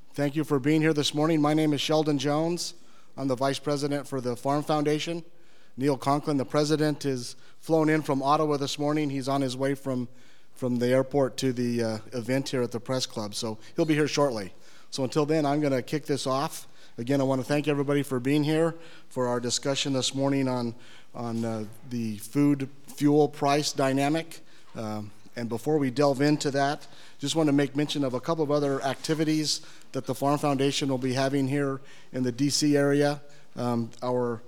Thank you for being here this morning. My name is Sheldon Jones. I'm the Vice President for the Farm Foundation. Neil Conklin, the President, is flown in from Ottawa this morning. He's on his way from the airport to the event here at the Press Club, so he'll be here shortly. So until then, I'm going to kick this off. Again, I want to thank everybody for being here for our discussion this morning on the food fuel price dynamic. And before we delve into that, just want to make mention of a couple of other activities that the Farm Foundation will be having here in the D.C. area. Our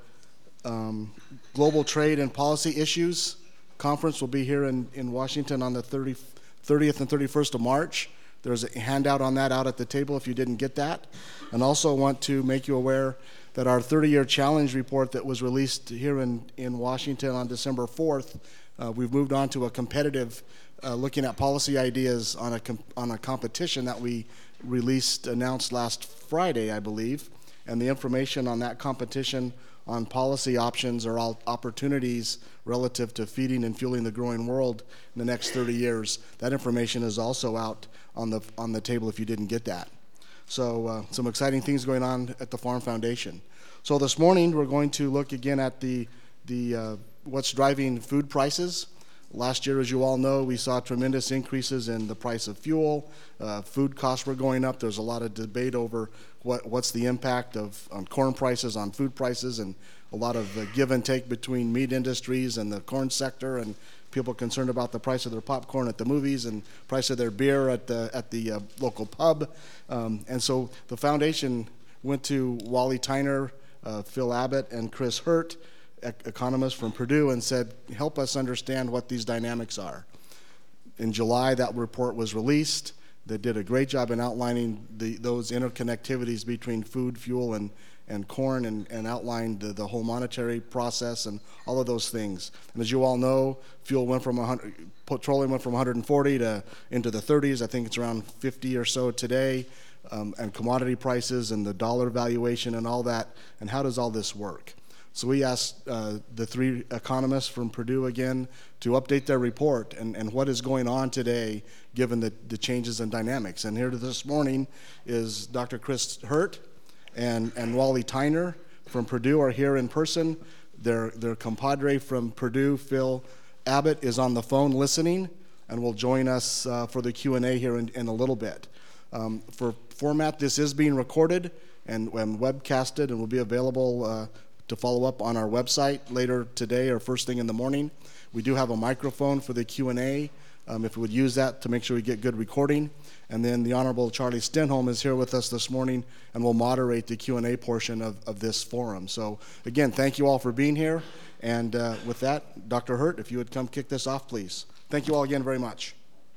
Global Trade and Policy Issues Conference will be here in Washington on the 30th and 31st of March. There's a handout on that out at the table if you didn't get that. And also want to make you aware that our 30-year challenge report that was released here in Washington on December 4th, we've moved on to a competitive looking at policy ideas on a competition that we announced last Friday, I believe. And the information on that competition on policy options or all opportunities relative to feeding and fueling the growing world in the next 30 years. That information is also out on the table if you didn't get that. So some exciting things going on at the Farm Foundation. So this morning we're going to look again at the what's driving food prices. Last year, as you all know, we saw tremendous increases in the price of fuel. Food costs were going up. There's a lot of debate over what's the impact on corn prices, on food prices, and a lot of give and take between meat industries and the corn sector, and people concerned about the price of their popcorn at the movies and price of their beer at the local pub. And so the foundation went to Wally Tyner, Phil Abbott, and Chris Hurt, economists from Purdue, and said, help us understand what these dynamics are. In July, that report was released. They did a great job in outlining those interconnectivities between food, fuel, and corn, and outlined the whole monetary process and all of those things. And as you all know, petroleum went from 140 to into the 30s. I think it's around 50 or so today. And commodity prices and the dollar valuation and all that. And how does all this work? So we asked the three economists from Purdue again to update their report and what is going on today given the changes in dynamics. And here this morning is Dr. Chris Hurt and Wally Tyner from Purdue are here in person. Their compadre from Purdue, Phil Abbott, is on the phone listening and will join us for the Q&A here in a little bit. For format, this is being recorded and webcasted and will be available to follow up on our website later today or first thing in the morning. We do have a microphone for the Q&A, if we would use that to make sure we get good recording. And then the Honorable Charlie Stenholm is here with us this morning and will moderate the Q&A portion of this forum. So again, thank you all for being here. And with that, Dr. Hurt, if you would come kick this off, please. Thank you all again very much.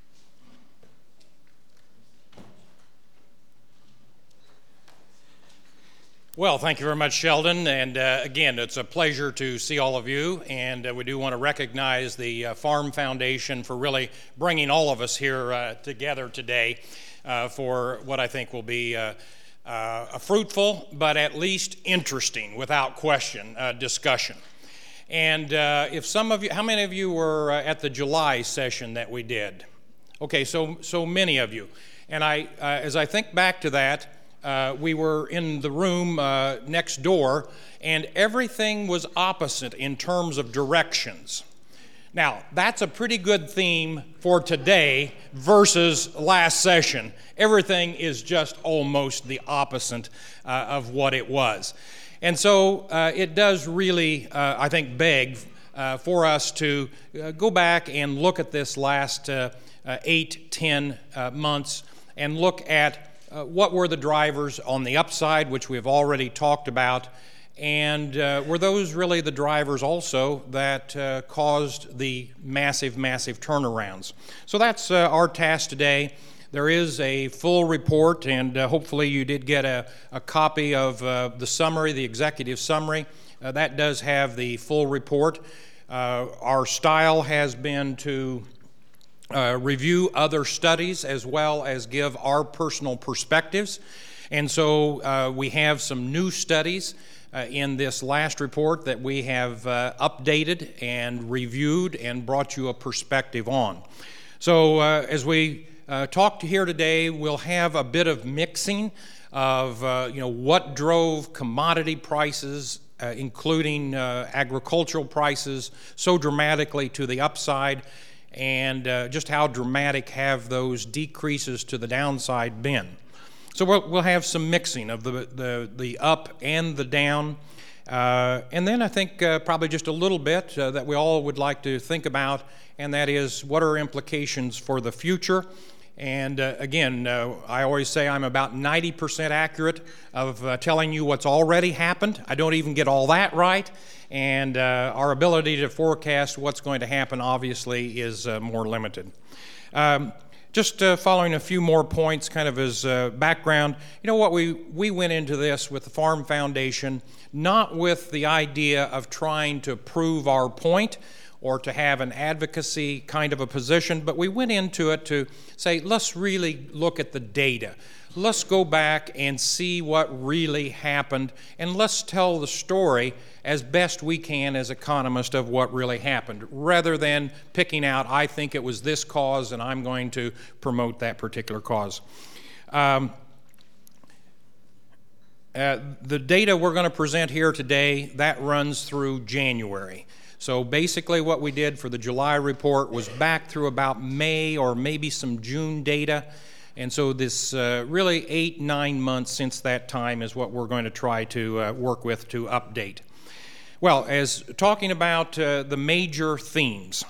Well, thank you very much, Sheldon, and again, it's a pleasure to see all of you, and we do want to recognize the Farm Foundation for really bringing all of us here together today for what I think will be a fruitful, but at least interesting, without question, discussion. And if some of you, how many of you were at the July session that we did? Okay, so many of you. And as I think back to that, we were in the room next door, and everything was opposite in terms of directions. Now, that's a pretty good theme for today versus last session. Everything is just almost the opposite of what it was. And so it does really, I think, beg for us to go back and look at this last 8-10 months and look at what were the drivers on the upside, which we've already talked about, and were those really the drivers also that caused the massive turnarounds? So that's our task today. There is a full report, and hopefully you did get a copy of the summary, the executive summary. That does have the full report. Our style has been to review other studies as well as give our personal perspectives. And so we have some new studies in this last report that we have updated and reviewed and brought you a perspective on. So as we talk here today, we'll have a bit of mixing of what drove commodity prices, including agricultural prices, so dramatically to the upside, and just how dramatic have those decreases to the downside been. So we'll have some mixing of the up and the down. And then I think probably just a little bit that we all would like to think about, and that is what are implications for the future. And again, I always say I'm about 90% accurate of telling you what's already happened. I don't even get all that right. And our ability to forecast what's going to happen, obviously, is more limited. Just following a few more points kind of as background, what we went into this with the Farm Foundation, not with the idea of trying to prove our point or to have an advocacy kind of a position, but we went into it to say, let's really look at the data. Let's go back and see what really happened, and let's tell the story as best we can as economists of what really happened, rather than picking out, I think it was this cause and I'm going to promote that particular cause. The data we're going to present here today, that runs through January. So basically what we did for the July report was back through about May or maybe some June data. And so this really 8-9 months since that time is what we're going to try to work with to update. Well, as talking about the major themes,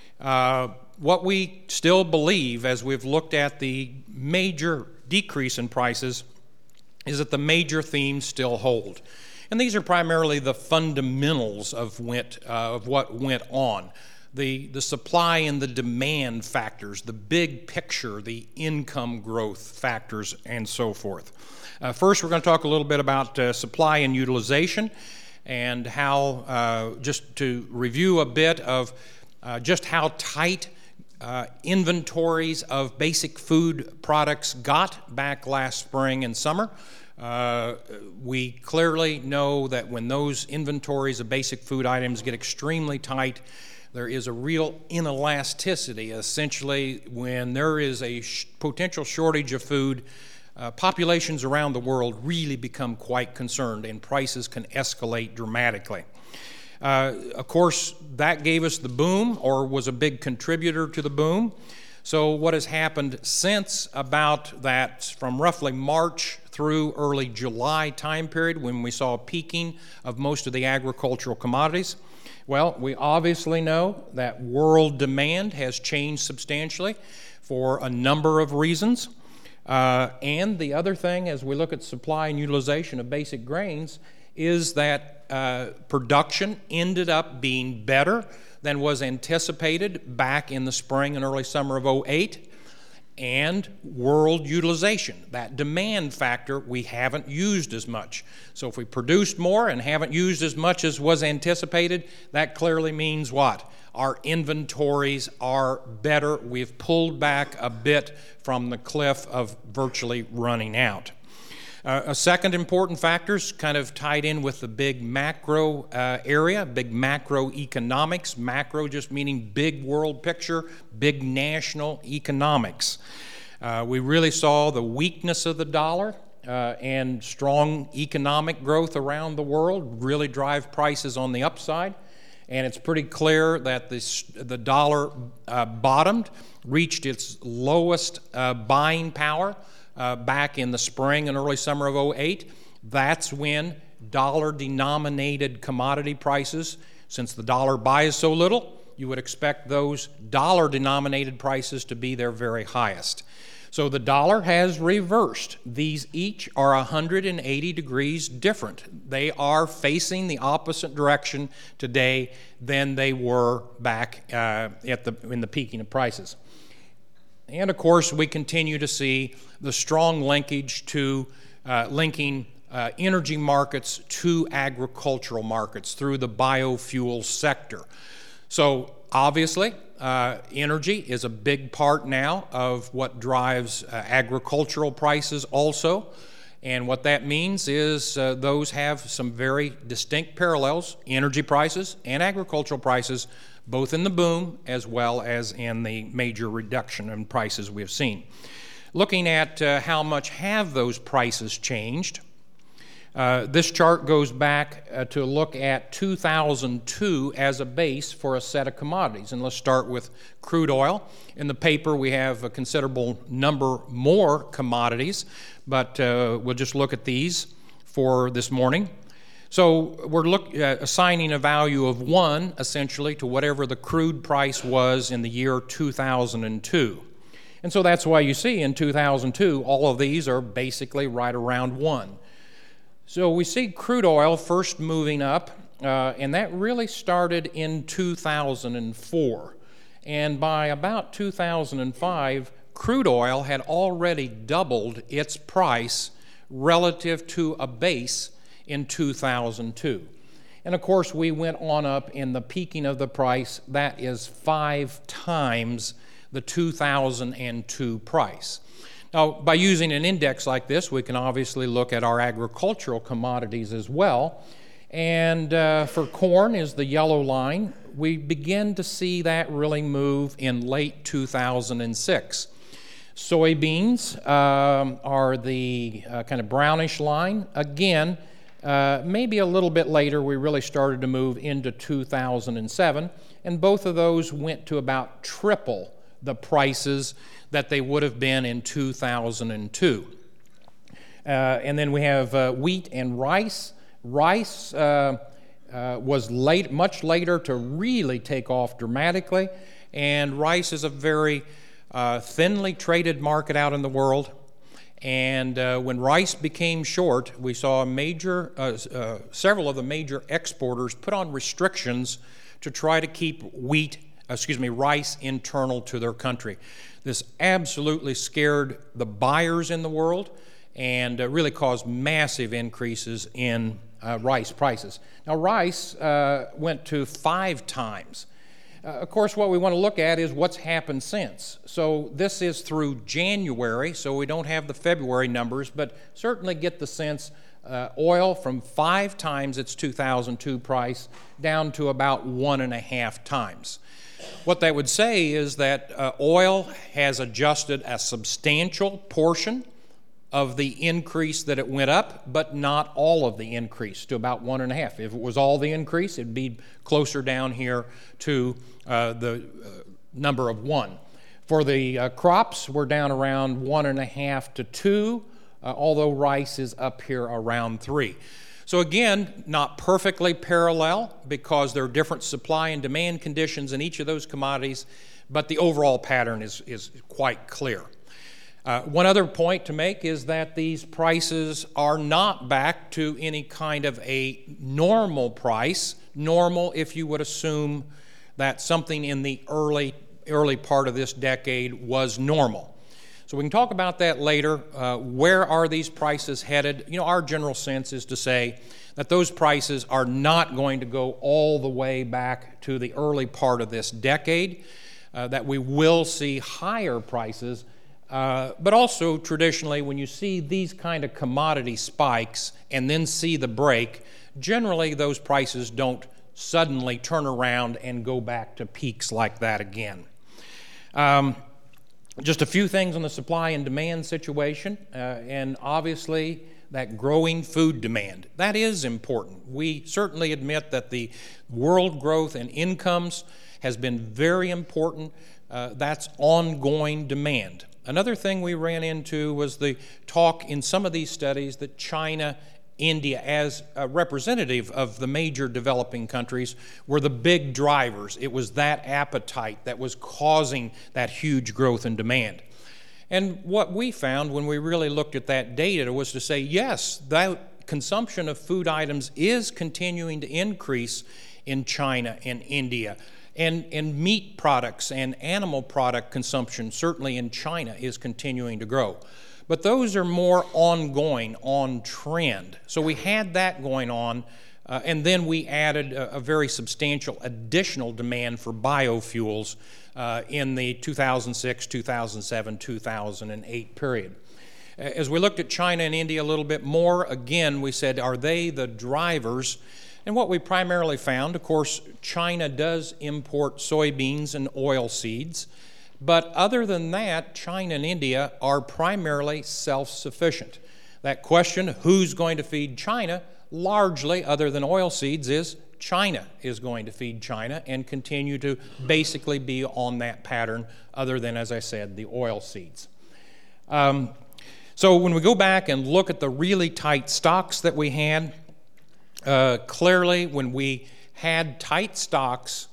what we still believe as we've looked at the major decrease in prices is that the major themes still hold. And these are primarily the fundamentals of what went on. The supply and the demand factors, the big picture, the income growth factors, and so forth. First, we're going to talk a little bit about supply and utilization, and how, just to review a bit of just how tight inventories of basic food products got back last spring and summer. We clearly know that when those inventories of basic food items get extremely tight, there is a real inelasticity. Essentially, when there is a potential shortage of food, populations around the world really become quite concerned, and prices can escalate dramatically. Of course, that gave us the boom, or was a big contributor to the boom. So what has happened since about that, from roughly March through early July time period, when we saw a peaking of most of the agricultural commodities? Well, we obviously know that world demand has changed substantially for a number of reasons. And the other thing, as we look at supply and utilization of basic grains, is that production ended up being better than was anticipated back in the spring and early summer of '08. And world utilization, that demand factor, we haven't used as much. So if we produced more and haven't used as much as was anticipated, that clearly means what? Our inventories are better. We've pulled back a bit from the cliff of virtually running out. A second important factor is kind of tied in with the big macro area, big macroeconomics. Macro just meaning big world picture, big national economics. We really saw the weakness of the dollar and strong economic growth around the world really drive prices on the upside. And it's pretty clear that the dollar bottomed, reached its lowest buying power back in the spring and early summer of '08. That's when dollar-denominated commodity prices, since the dollar buys so little, you would expect those dollar-denominated prices to be their very highest. So the dollar has reversed. These each are 180 degrees different. They are facing the opposite direction today than they were back in the peaking of prices. And of course, we continue to see the strong linkage to linking energy markets to agricultural markets through the biofuel sector. So obviously, energy is a big part now of what drives agricultural prices also. And what that means is those have some very distinct parallels, energy prices and agricultural prices, both in the boom as well as in the major reduction in prices we have seen. Looking at how much have those prices changed, this chart goes back to look at 2002 as a base for a set of commodities. And let's start with crude oil. In the paper, we have a considerable number more commodities, but we'll just look at these for this morning. So we're assigning a value of 1, essentially, to whatever the crude price was in the year 2002. And so that's why you see in 2002, all of these are basically right around 1. So we see crude oil first moving up, and that really started in 2004. And by about 2005, crude oil had already doubled its price relative to a base in 2002. And of course, we went on up in the peaking of the price. That is 5 times the 2002 price. Now, by using an index like this, we can obviously look at our agricultural commodities as well. And for corn is the yellow line. We begin to see that really move in late 2006. Soybeans are the kind of brownish line. Again, maybe a little bit later, we really started to move into 2007. And both of those went to about triple the prices that they would have been in 2002. And then we have wheat and rice. Rice was much later to really take off dramatically, and rice is a very thinly traded market out in the world. And when rice became short, we saw several of the major exporters put on restrictions to try to keep rice internal to their country. This absolutely scared the buyers in the world and really caused massive increases in rice prices. Now, rice went to 5 times. Of course, what we want to look at is what's happened since. So this is through January, so we don't have the February numbers, but certainly get the sense oil from 5 times its 2002 price down to about 1.5 times. What that would say is that oil has adjusted a substantial portion of the increase that it went up, but not all of the increase, to about 1.5. If it was all the increase, it'd be closer down here to the number of 1. For the crops, we're down around 1.5 to 2, although rice is up here around 3. So again, not perfectly parallel because there are different supply and demand conditions in each of those commodities, but the overall pattern is quite clear. One other point to make is that these prices are not back to any kind of a normal price. Normal, if you would assume that something in the early part of this decade was normal. So we can talk about that later. Where are these prices headed? Our general sense is to say that those prices are not going to go all the way back to the early part of this decade, that we will see higher prices. But also, traditionally, when you see these kind of commodity spikes and then see the break, generally those prices don't suddenly turn around and go back to peaks like that again. Just a few things on the supply and demand situation, and obviously that growing food demand. That is important. We certainly admit that the world growth and incomes has been very important. That's ongoing demand. Another thing we ran into was the talk in some of these studies that China, India, as a representative of the major developing countries, were the big drivers. It was that appetite that was causing that huge growth in demand. And what we found when we really looked at that data was to say, yes, that consumption of food items is continuing to increase in China and India. And meat products and animal product consumption, certainly in China, is continuing to grow. But those are more ongoing, on trend. So we had that going on, and then we added a very substantial additional demand for biofuels in the 2006, 2007, 2008 period. As we looked at China and India a little bit more, again, we said, are they the drivers? And what we primarily found, of course, China does import soybeans and oil seeds, but other than that, China and India are primarily self-sufficient. That question, who's going to feed China, largely, other than oil seeds, is China is going to feed China and continue to basically be on that pattern, other than, as I said, the oil seeds. So when we go back and look at the really tight stocks that we had, clearly when we had tight stocks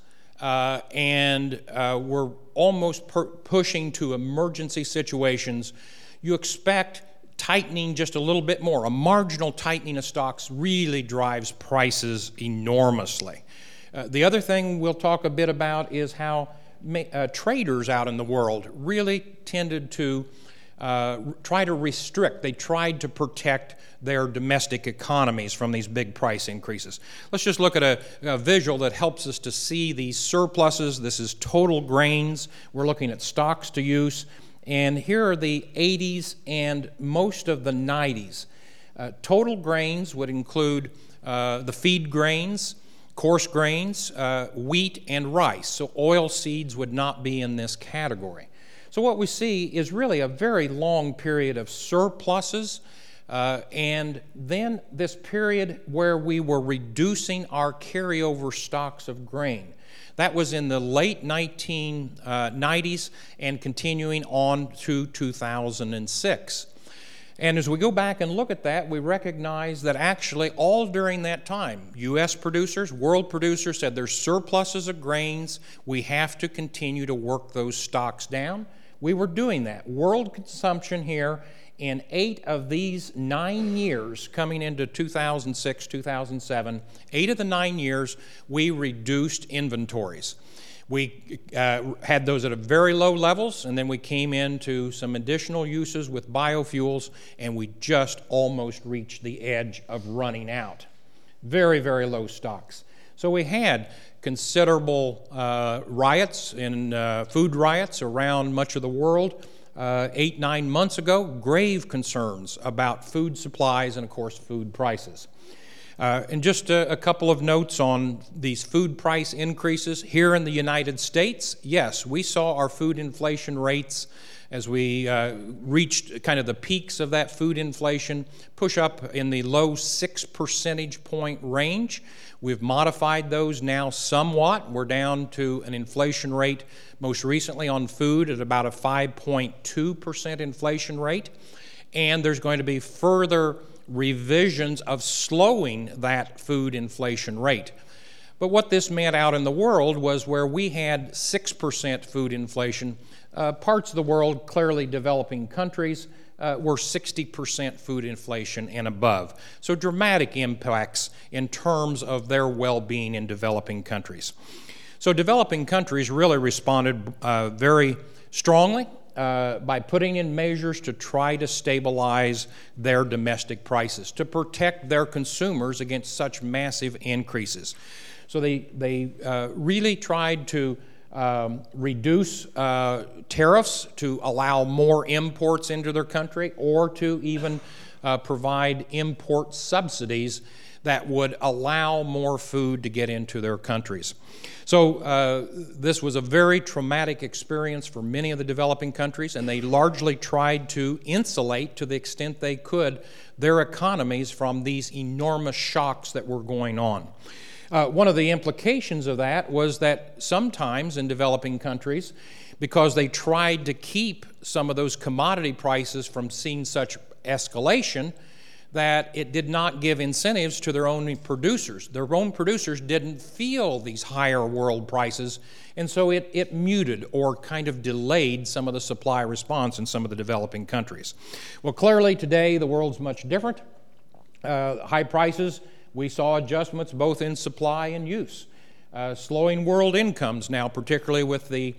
and were almost pushing to emergency situations, you expect tightening just a little bit more. A marginal tightening of stocks really drives prices enormously. The other thing we'll talk a bit about is how traders out in the world really tended to try to restrict. They tried to protect their domestic economies from these big price increases. Let's just look at a visual that helps us to see these surpluses. This is total grains. We're looking at stocks to use. And here are the 80s and most of the 90s. Total grains would include the feed grains, coarse grains, wheat, and rice. So oil seeds would not be in this category. So what we see is really a very long period of surpluses, and then this period where we were reducing our carryover stocks of grain. That was in the late 1990s and continuing on to 2006. And as we go back and look at that, we recognize that actually all during that time, U.S. producers, world producers said there's surpluses of grains. We have to continue to work those stocks down. We were doing that. World consumption here in 8 of these 9 years coming into 2006, 2007, 8 of the 9 years, we reduced inventories. We had those at a very low levels, and then we came into some additional uses with biofuels, and we just almost reached the edge of running out. Very, very low stocks. So we had considerable riots and food riots around much of the world. 8-9 months ago, grave concerns about food supplies and, of course, food prices. And just a couple of notes on these food price increases. Here in the United States, yes, we saw our food inflation rates as we reached kind of the peaks of that food inflation push up in the low 6 percentage point range. We've modified those now somewhat. We're down to an inflation rate most recently on food at about a 5.2% inflation rate. And there's going to be further revisions of slowing that food inflation rate. But what this meant out in the world was where we had 6% food inflation, parts of the world, clearly developing countries, were 60% food inflation and above. So dramatic impacts in terms of their well-being in developing countries. So developing countries really responded very strongly by putting in measures to try to stabilize their domestic prices, to protect their consumers against such massive increases. So they really tried to reduce tariffs to allow more imports into their country, or to even provide import subsidies that would allow more food to get into their countries. So this was a very traumatic experience for many of the developing countries, and they largely tried to insulate, to the extent they could, their economies from these enormous shocks that were going on. One of the implications of that was that sometimes in developing countries, because they tried to keep some of those commodity prices from seeing such escalation, that it did not give incentives to their own producers. Their own producers didn't feel these higher world prices, and so it muted or kind of delayed some of the supply response in some of the developing countries. Well, clearly today the world's much different. High prices, we saw adjustments both in supply and use. Slowing world incomes now, particularly with the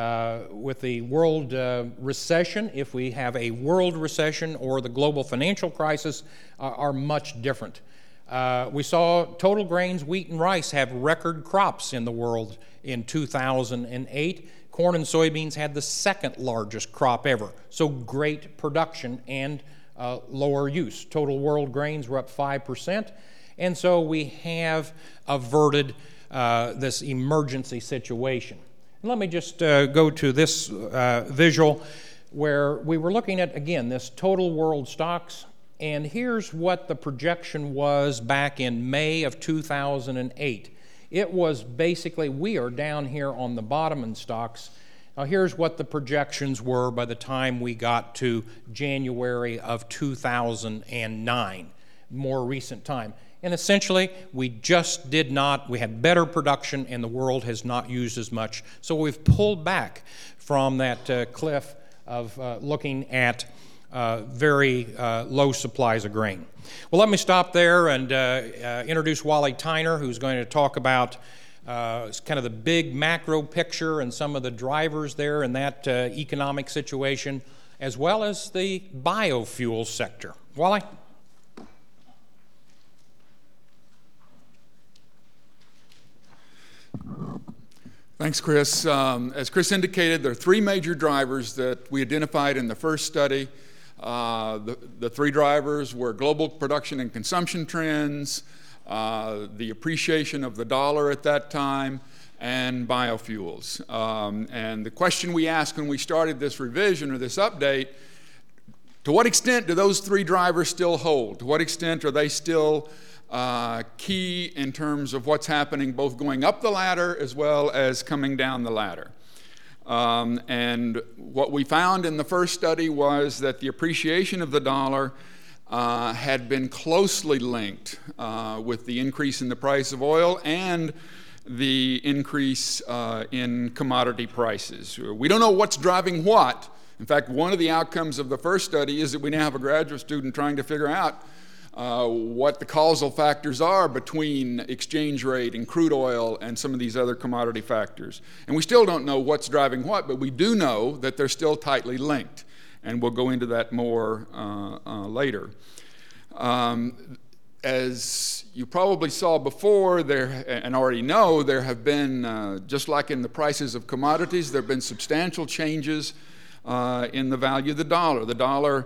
world recession, if we have a world recession or the global financial crisis, are much different. We saw total grains, wheat, and rice have record crops in the world in 2008. Corn and soybeans had the second largest crop ever. So great production and lower use. Total world grains were up 5%, and so we have averted this emergency situation. And let me just go to this visual where we were looking at, again, this total world stocks, and here's what the projection was back in May of 2008. It was basically, we are down here on the bottom in stocks. Now here's what the projections were by the time we got to January of 2009, more recent time. And essentially, we just did not, we had better production and the world has not used as much. So we've pulled back from that cliff of looking at very low supplies of grain. Well, let me stop there and introduce Wally Tyner, who's going to talk about kind of the big macro picture and some of the drivers there in that economic situation, as well as the biofuel sector. Wally? Thanks, Chris. As Chris indicated, there are three major drivers that we identified in the first study. The three drivers were global production and consumption trends, the appreciation of the dollar at that time, and biofuels. And the question we asked when we started this revision or this update, to what extent do those three drivers still hold? To what extent are they still key in terms of what's happening both going up the ladder as well as coming down the ladder? And what we found in the first study was that the appreciation of the dollar had been closely linked with the increase in the price of oil and the increase in commodity prices. We don't know what's driving what. In fact, one of the outcomes of the first study is that we now have a graduate student trying to figure out what the causal factors are between exchange rate and crude oil and some of these other commodity factors. And we still don't know what's driving what, but we do know that they're still tightly linked. And we'll go into that more later. As you probably saw before and already know, there have been, just like in the prices of commodities, there have been substantial changes in the value of the dollar. The dollar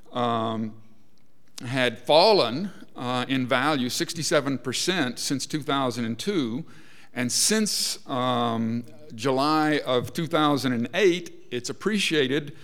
had fallen in value 67% since 2002, and since July of 2008, it's appreciated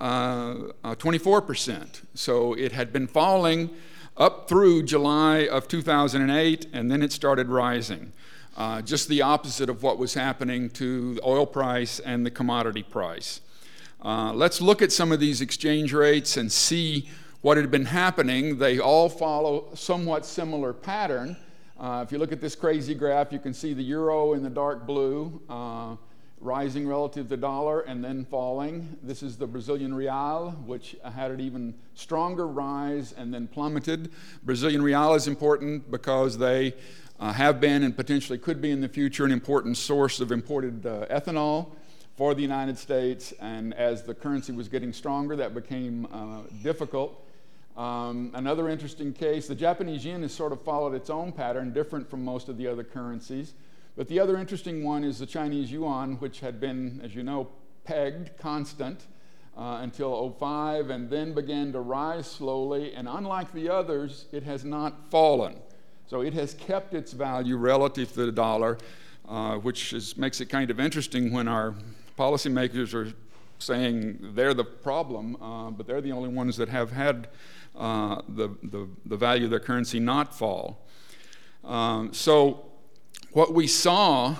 24%. So it had been falling up through July of 2008, and then it started rising. Just the opposite of what was happening to the oil price and the commodity price. Let's look at some of these exchange rates and see what had been happening. They all follow somewhat similar pattern. If you look at this crazy graph, you can see the euro in the dark blue, rising relative to the dollar and then falling. This is the Brazilian real, which had an even stronger rise and then plummeted. Brazilian real is important because they have been and potentially could be in the future an important source of imported ethanol for the United States, and as the currency was getting stronger, that became difficult. Another interesting case, the Japanese yen has sort of followed its own pattern, different from most of the other currencies. But the other interesting one is the Chinese yuan, which had been, as you know, pegged constant until 2005 and then began to rise slowly. And unlike the others, it has not fallen. So it has kept its value relative to the dollar, which makes it kind of interesting when our policymakers are saying they're the problem, but they're the only ones that have had the value of their currency not fall. So what we saw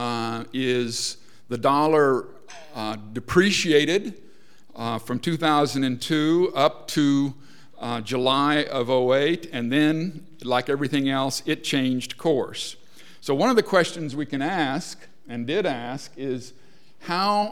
is the dollar depreciated from 2002 up to July of 2008, and then, like everything else, it changed course. So one of the questions we can ask, and did ask, is how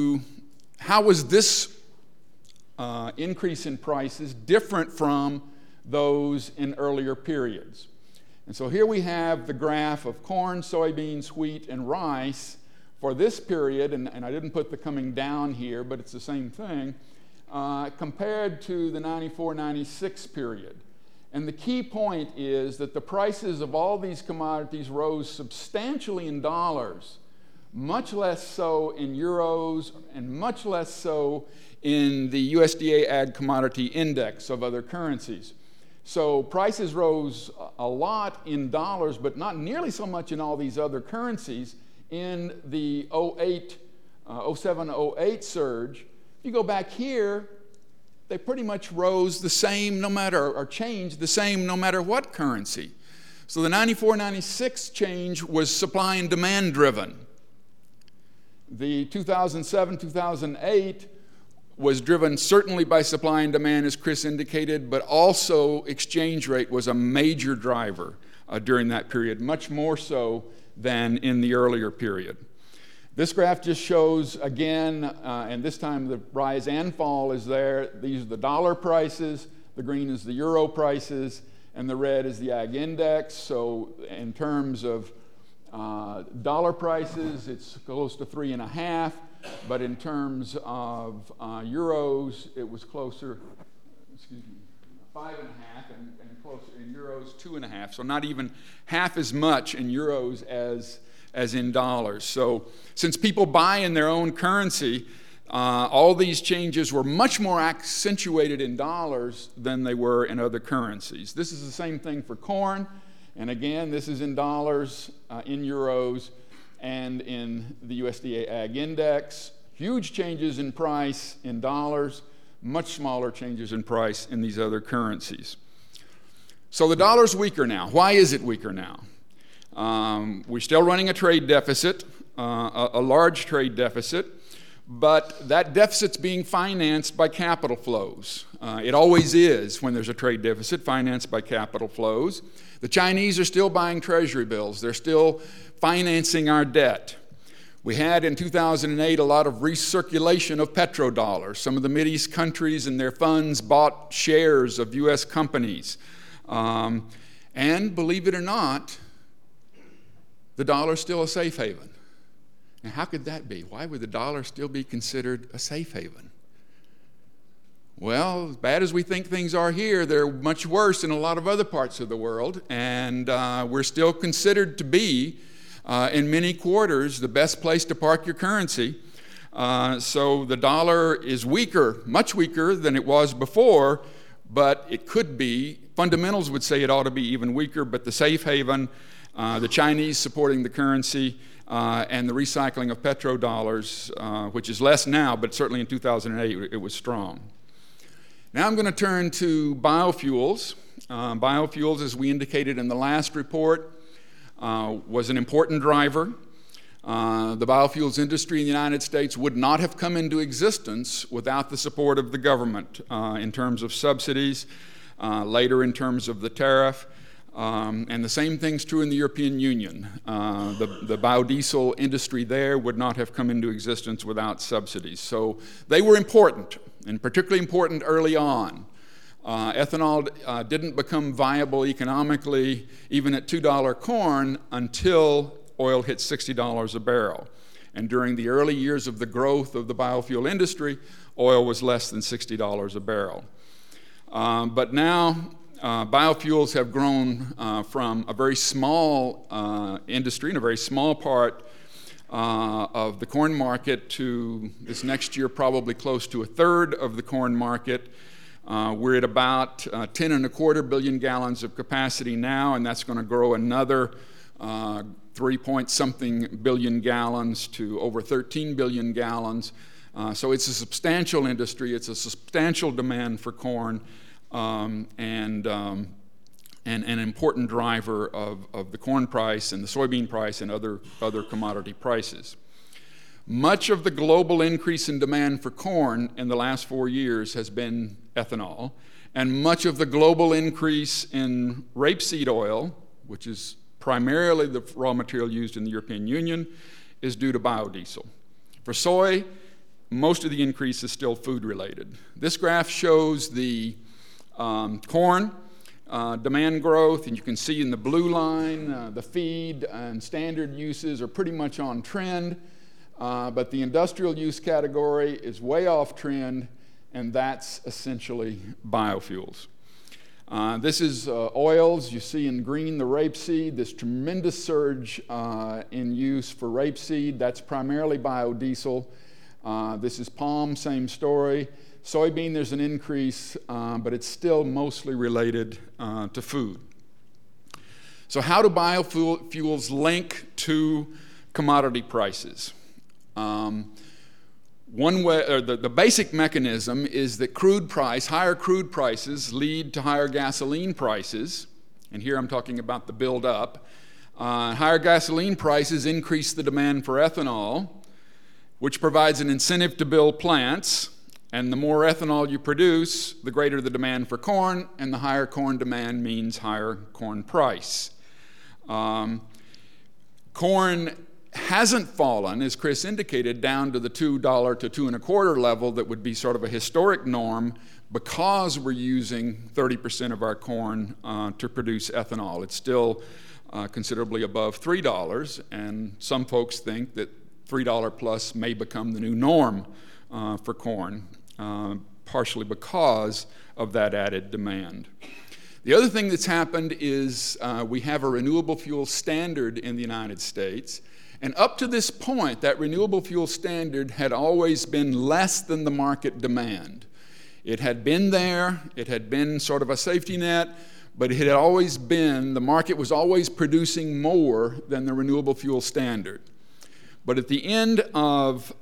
was this increase in prices different from those in earlier periods? And so here we have the graph of corn, soybeans, wheat, and rice for this period, and I didn't put the coming down here, but it's the same thing, compared to the 94-96 period. And the key point is that the prices of all these commodities rose substantially in dollars, much less so in euros, and much less so in the USDA Ag Commodity Index of other currencies. So prices rose a lot in dollars, but not nearly so much in all these other currencies. In the 07-08 surge, if you go back here, they pretty much rose the same no matter, or changed the same no matter what currency. So the 94-96 change was supply and demand driven. The 2007-2008 was driven certainly by supply and demand, as Chris indicated, but also exchange rate was a major driver during that period, much more so than in the earlier period. This graph just shows, again, and this time the rise and fall is there. These are the dollar prices, the green is the euro prices, and the red is the ag index. So in terms of dollar prices, it's close to 3.5, but in terms of euros, it was closer, 5.5, and closer in euros, 2.5. So not even half as much in euros as in dollars. So since people buy in their own currency, all these changes were much more accentuated in dollars than they were in other currencies. This is the same thing for corn, and again, this is in dollars, in euros, and in the USDA Ag Index. Huge changes in price in dollars, much smaller changes in price in these other currencies. So the dollar's weaker now. Why is it weaker now? We're still running a trade deficit, a large trade deficit, but that deficit's being financed by capital flows. It always is when there's a trade deficit, financed by capital flows. The Chinese are still buying treasury bills. They're still financing our debt. We had in 2008 a lot of recirculation of petrodollars. Some of the Mideast countries and their funds bought shares of U.S. companies. And believe it or not, the dollar's still a safe haven. Now, how could that be? Why would the dollar still be considered a safe haven? Well, as bad as we think things are here, they're much worse in a lot of other parts of the world, and we're still considered to be, in many quarters, the best place to park your currency. So the dollar is weaker, much weaker than it was before, but it could be. Fundamentals would say it ought to be even weaker, but the safe haven, the Chinese supporting the currency, and the recycling of petrodollars, which is less now, but certainly in 2008 it was strong. Now I'm going to turn to biofuels. Biofuels, as we indicated in the last report, was an important driver. The biofuels industry in the United States would not have come into existence without the support of the government in terms of subsidies, later in terms of the tariff. And the same thing's true in the European Union. The biodiesel industry there would not have come into existence without subsidies. So they were important, and particularly important early on. Ethanol didn't become viable economically, even at $2 corn, until oil hit $60 a barrel. And during the early years of the growth of the biofuel industry, oil was less than $60 a barrel. But now, biofuels have grown from a very small industry and a very small part of the corn market to this next year probably close to a third of the corn market. We're at about 10.25 billion gallons of capacity now, and that's going to grow another 3-point-something billion gallons to over 13 billion gallons. So it's a substantial industry. It's a substantial demand for corn. And an important driver of the corn price and the soybean price and other commodity prices. Much of the global increase in demand for corn in the last 4 years has been ethanol, and much of the global increase in rapeseed oil, which is primarily the raw material used in the European Union, is due to biodiesel. For soy, most of the increase is still food-related. This graph shows the corn demand growth, and you can see in the blue line the feed and standard uses are pretty much on trend, but the industrial use category is way off trend, and that's essentially biofuels. This is oils. You see in green the rapeseed, this tremendous surge in use for rapeseed. That's primarily biodiesel. This is palm, same story. Soybean, there's an increase, but it's still mostly related to food. So how do biofuels link to commodity prices? One way, or the basic mechanism is that higher crude prices lead to higher gasoline prices, and here I'm talking about the build-up. Higher gasoline prices increase the demand for ethanol, which provides an incentive to build plants, and the more ethanol you produce, the greater the demand for corn, and the higher corn demand means higher corn price. Corn hasn't fallen, as Chris indicated, down to the $2 to $2.25 level that would be sort of a historic norm because we're using 30% of our corn to produce ethanol. It's still considerably above $3, and some folks think that $3 plus may become the new norm for corn, partially because of that added demand. The other thing that's happened is we have a renewable fuel standard in the United States. And up to this point, that renewable fuel standard had always been less than the market demand. It had been there, it had been sort of a safety net, but it had always been, the market was always producing more than the renewable fuel standard. But at the end of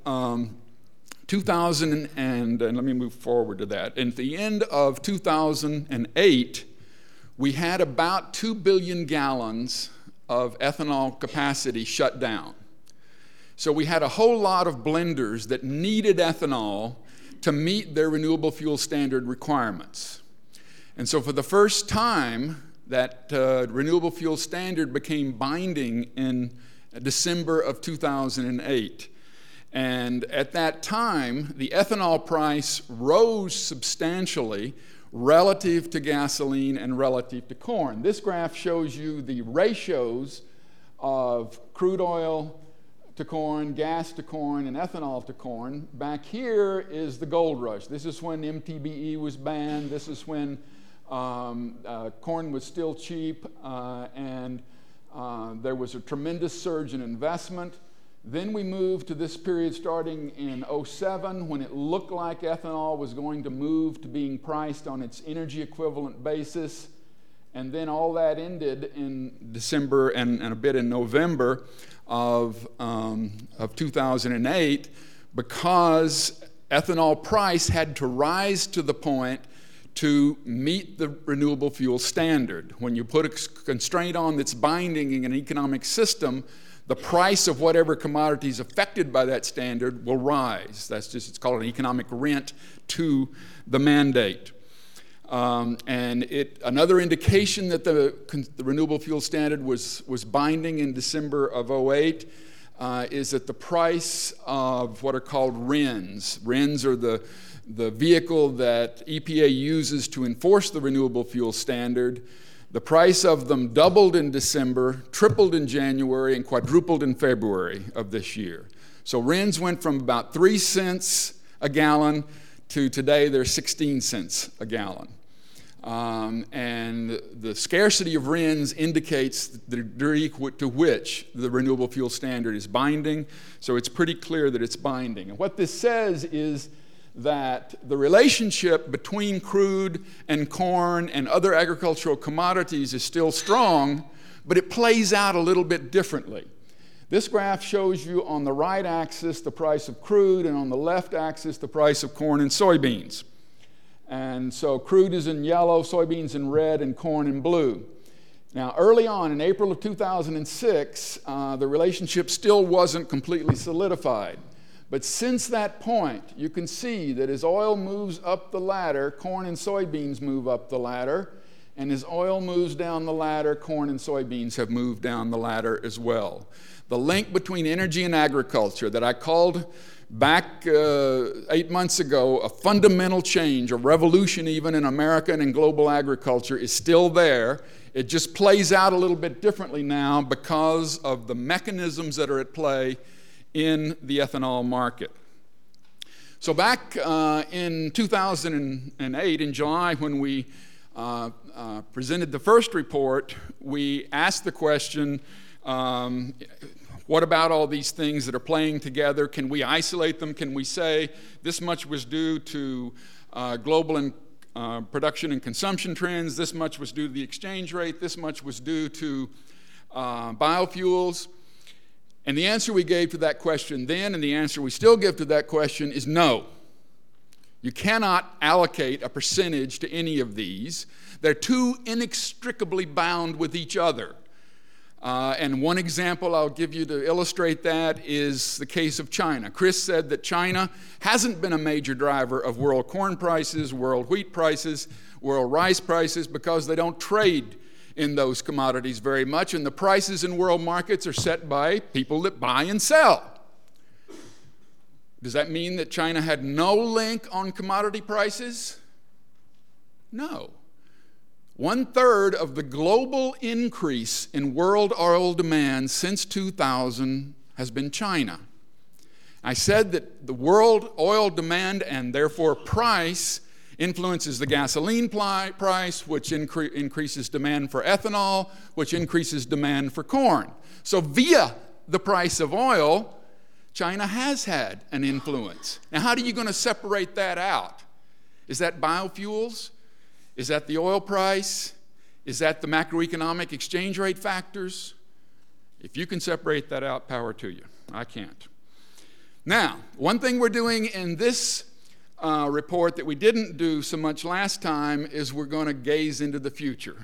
2000, and let me move forward to that. At the end of 2008, we had about 2 billion gallons of ethanol capacity shut down. So we had a whole lot of blenders that needed ethanol to meet their renewable fuel standard requirements. And so for the first time, that renewable fuel standard became binding in December of 2008. And at that time, the ethanol price rose substantially relative to gasoline and relative to corn. This graph shows you the ratios of crude oil to corn, gas to corn, and ethanol to corn. Back here is the gold rush. This is when MTBE was banned. This is when corn was still cheap, and there was a tremendous surge in investment. Then we moved to this period starting in 2007 when it looked like ethanol was going to move to being priced on its energy equivalent basis. And then all that ended in December and a bit in November of 2008 because ethanol price had to rise to the point to meet the renewable fuel standard. When you put a constraint on that's binding in an economic system, the price of whatever commodity is affected by that standard will rise. It's called an economic rent to the mandate. Another indication that the renewable fuel standard was binding in December of 2008 is that the price of what are called RINs. RINs are the vehicle that EPA uses to enforce the renewable fuel standard. The price of them doubled in December, tripled in January, and quadrupled in February of this year. So RINs went from about 3 cents a gallon to today they're 16 cents a gallon. And the scarcity of RINs indicates the degree to which the renewable fuel standard is binding, so it's pretty clear that it's binding. And what this says is that the relationship between crude and corn and other agricultural commodities is still strong, but it plays out a little bit differently. This graph shows you on the right axis the price of crude, and on the left axis the price of corn and soybeans. And so crude is in yellow, soybeans in red, and corn in blue. Now, early on in April of 2006, the relationship still wasn't completely solidified. But since that point, you can see that as oil moves up the ladder, corn and soybeans move up the ladder. And as oil moves down the ladder, corn and soybeans have moved down the ladder as well. The link between energy and agriculture that I called back 8 months ago a fundamental change, a revolution even in American and global agriculture, is still there. It just plays out a little bit differently now because of the mechanisms that are at play in the ethanol market. So back in 2008, in July, when we presented the first report, we asked the question, What about all these things that are playing together? Can we isolate them? Can we say this much was due to global production and consumption trends, this much was due to the exchange rate, this much was due to biofuels? And the answer we gave to that question then, and the answer we still give to that question, is no. You cannot allocate a percentage to any of these. They're too inextricably bound with each other. And one example I'll give you to illustrate that is the case of China. Chris said that China hasn't been a major driver of world corn prices, world wheat prices, world rice prices, because they don't trade in those commodities very much, and the prices in world markets are set by people that buy and sell. Does that mean that China had no link on commodity prices? No. 1/3 of the global increase in world oil demand since 2000 has been China. I said that the world oil demand and therefore price influences the gasoline price, which increases demand for ethanol, which increases demand for corn. So via the price of oil, China has had an influence. Now, how are you going to separate that out? Is that biofuels? Is that the oil price? Is that the macroeconomic exchange rate factors? If you can separate that out, power to you. I can't. Now, one thing we're doing in this report that we didn't do so much last time is we're going to gaze into the future.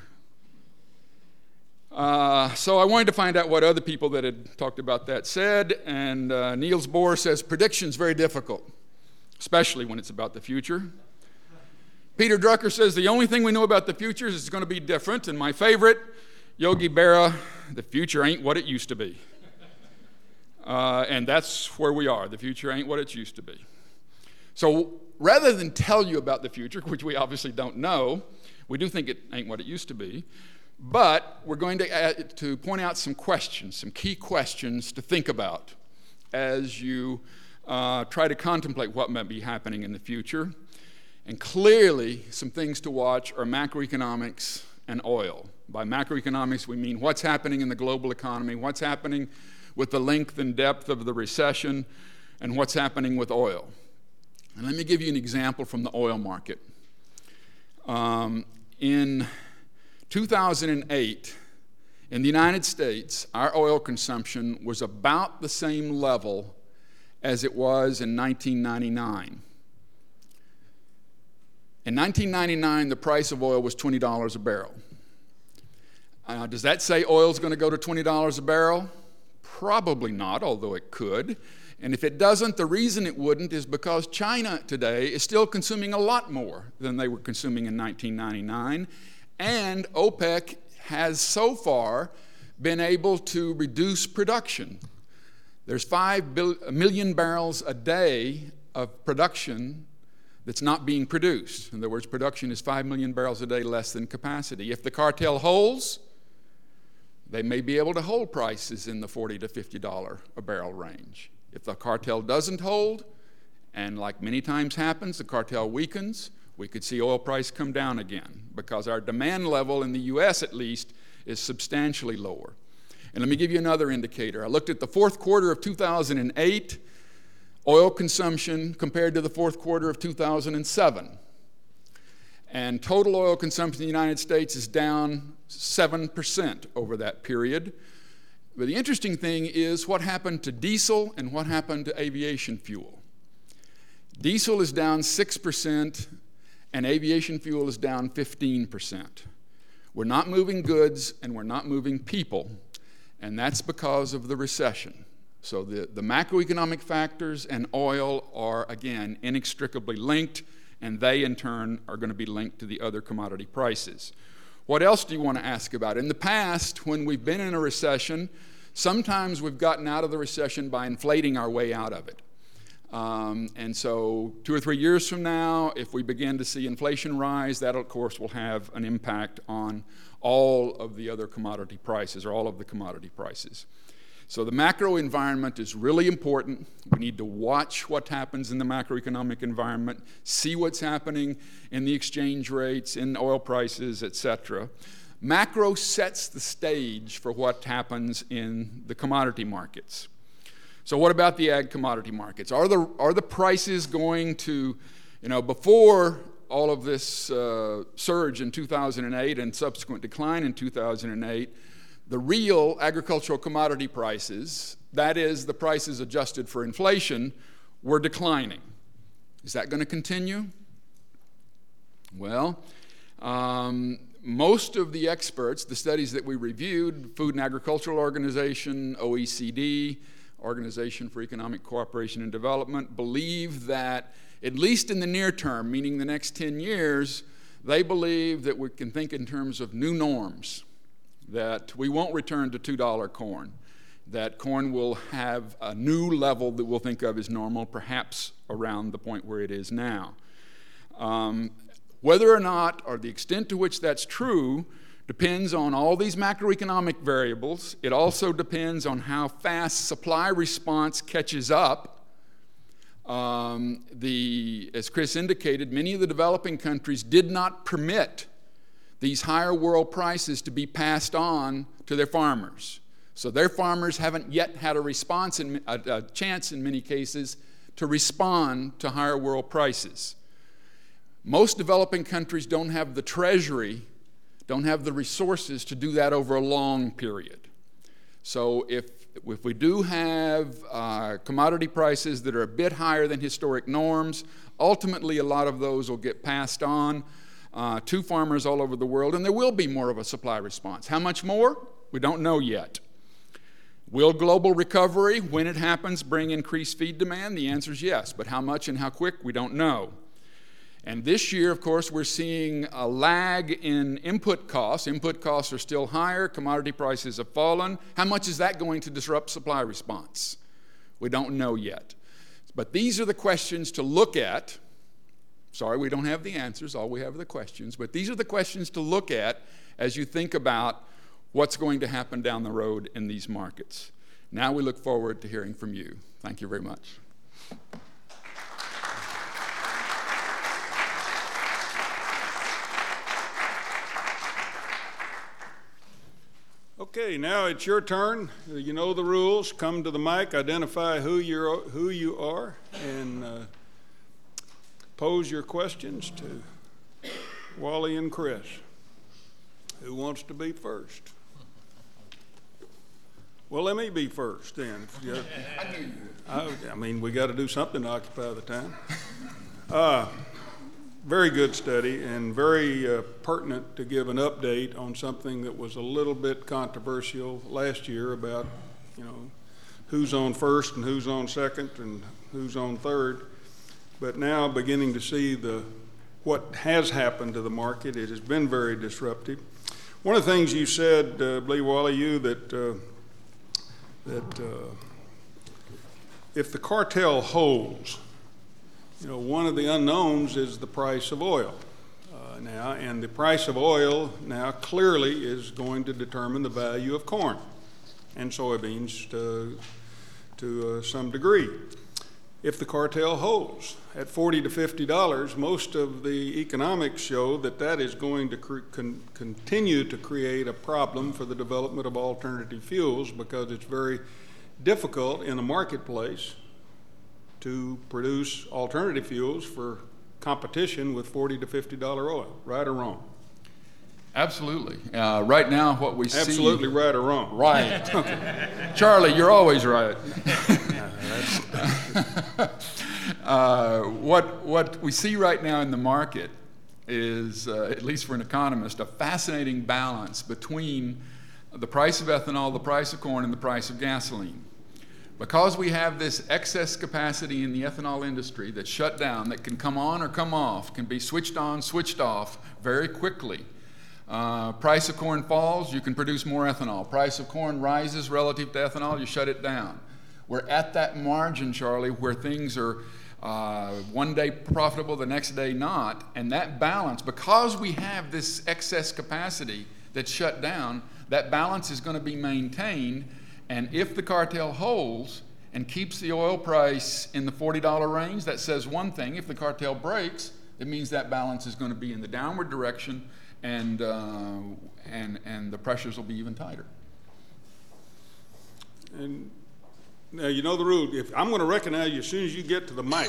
So I wanted to find out what other people that had talked about that said, and Niels Bohr says prediction's very difficult, especially when it's about the future. Peter Drucker says the only thing we know about the future is it's going to be different, and my favorite, Yogi Berra, the future ain't what it used to be. And that's where we are. The future ain't what it used to be. So rather than tell you about the future, which we obviously don't know, we do think it ain't what it used to be, but we're going to point out some questions, some key questions to think about as you try to contemplate what might be happening in the future. And clearly, some things to watch are macroeconomics and oil. By macroeconomics, we mean what's happening in the global economy, what's happening with the length and depth of the recession, and what's happening with oil. And let me give you an example from the oil market. In 2008, in the United States, our oil consumption was about the same level as it was in 1999. In 1999, the price of oil was $20 a barrel. Does that say oil's going to go to $20 a barrel? Probably not, although it could. And if it doesn't, the reason it wouldn't is because China today is still consuming a lot more than they were consuming in 1999. And OPEC has so far been able to reduce production. There's 5 million barrels a day of production that's not being produced. In other words, production is 5 million barrels a day less than capacity. If the cartel holds, they may be able to hold prices in the $40 to $50 a barrel range. If the cartel doesn't hold, and like many times happens, the cartel weakens, we could see oil price come down again because our demand level in the U.S. at least is substantially lower. And let me give you another indicator. I looked at the fourth quarter of 2008, oil consumption compared to the fourth quarter of 2007. And total oil consumption in the United States is down 7% over that period. But the interesting thing is what happened to diesel and what happened to aviation fuel. Diesel is down 6% and aviation fuel is down 15%. We're not moving goods and we're not moving people, and that's because of the recession. So the macroeconomic factors and oil are, again, inextricably linked, and they, in turn, are going to be linked to the other commodity prices. What else do you want to ask about? In the past, when we've been in a recession, sometimes we've gotten out of the recession by inflating our way out of it. And so 2 or 3 years from now, if we begin to see inflation rise, that, of course, will have an impact on all of the other commodity prices, or all of the commodity prices. So the macro environment is really important. We need to watch what happens in the macroeconomic environment, see what's happening in the exchange rates, in oil prices, etc. Macro sets the stage for what happens in the commodity markets. So what about the ag commodity markets? Are the prices going to, before all of this surge in 2008 and subsequent decline in 2008, the real agricultural commodity prices, that is, the prices adjusted for inflation, were declining. Is that going to continue? Well, most of the experts, the studies that we reviewed, Food and Agricultural Organization, OECD, Organization for Economic Cooperation and Development, believe that, at least in the near term, meaning the next 10 years, they believe that we can think in terms of new norms, that we won't return to $2 corn, that corn will have a new level that we'll think of as normal, perhaps around the point where it is now. Whether or not, or the extent to which that's true, depends on all these macroeconomic variables. It also depends on how fast supply response catches up. As Chris indicated, many of the developing countries did not permit these higher world prices to be passed on to their farmers. So their farmers haven't yet had a chance in many cases to respond to higher world prices. Most developing countries don't have the treasury, don't have the resources to do that over a long period. So if we do have commodity prices that are a bit higher than historic norms, ultimately a lot of those will get passed on to farmers all over the world, and there will be more of a supply response. How much more? We don't know yet. Will global recovery, when it happens, bring increased feed demand? The answer is yes, but how much and how quick, we don't know. And this year, of course, we're seeing a lag in input costs. Input costs are still higher. Commodity prices have fallen. How much is that going to disrupt supply response? We don't know yet. But these are the questions to look at. Sorry, we don't have the answers. All we have are the questions. But these are the questions to look at as you think about what's going to happen down the road in these markets. Now we look forward to hearing from you. Thank you very much. Okay, now it's your turn. You know the rules. Come to the mic, identify who you are, and pose your questions to Wally and Chris. Who wants to be first? Well, let me be first then. I mean, we got to do something to occupy the time. Very good study and very pertinent to give an update on something that was a little bit controversial last year about, who's on first and who's on second and who's on third. But now beginning to see what has happened to the market, it has been very disruptive. One of the things you said, I believe, Wally, that if the cartel holds, one of the unknowns is the price of oil now, and the price of oil now clearly is going to determine the value of corn and soybeans to some degree. If the cartel holds at $40 to $50, most of the economics show that is going to continue to create a problem for the development of alternative fuels, because it's very difficult in the marketplace to produce alternative fuels for competition with $40 to $50 oil, right or wrong? Absolutely. Right now, what we see... Absolutely right or wrong? Right. Okay. Charlie, you're always right. What we see right now in the market is, at least for an economist, a fascinating balance between the price of ethanol, the price of corn, and the price of gasoline. Because we have this excess capacity in the ethanol industry that's shut down, that can come on or come off, can be switched on, switched off very quickly. Price of corn falls, you can produce more ethanol. Price of corn rises relative to ethanol, you shut it down. We're at that margin, Charlie, where things are one day profitable, the next day not. And that balance, because we have this excess capacity that's shut down, that balance is going to be maintained. And if the cartel holds and keeps the oil price in the $40 range, that says one thing. If the cartel breaks, it means that balance is going to be in the downward direction, and and the pressures will be even tighter. And now, you know the rule. If I'm going to recognize you as soon as you get to the mic.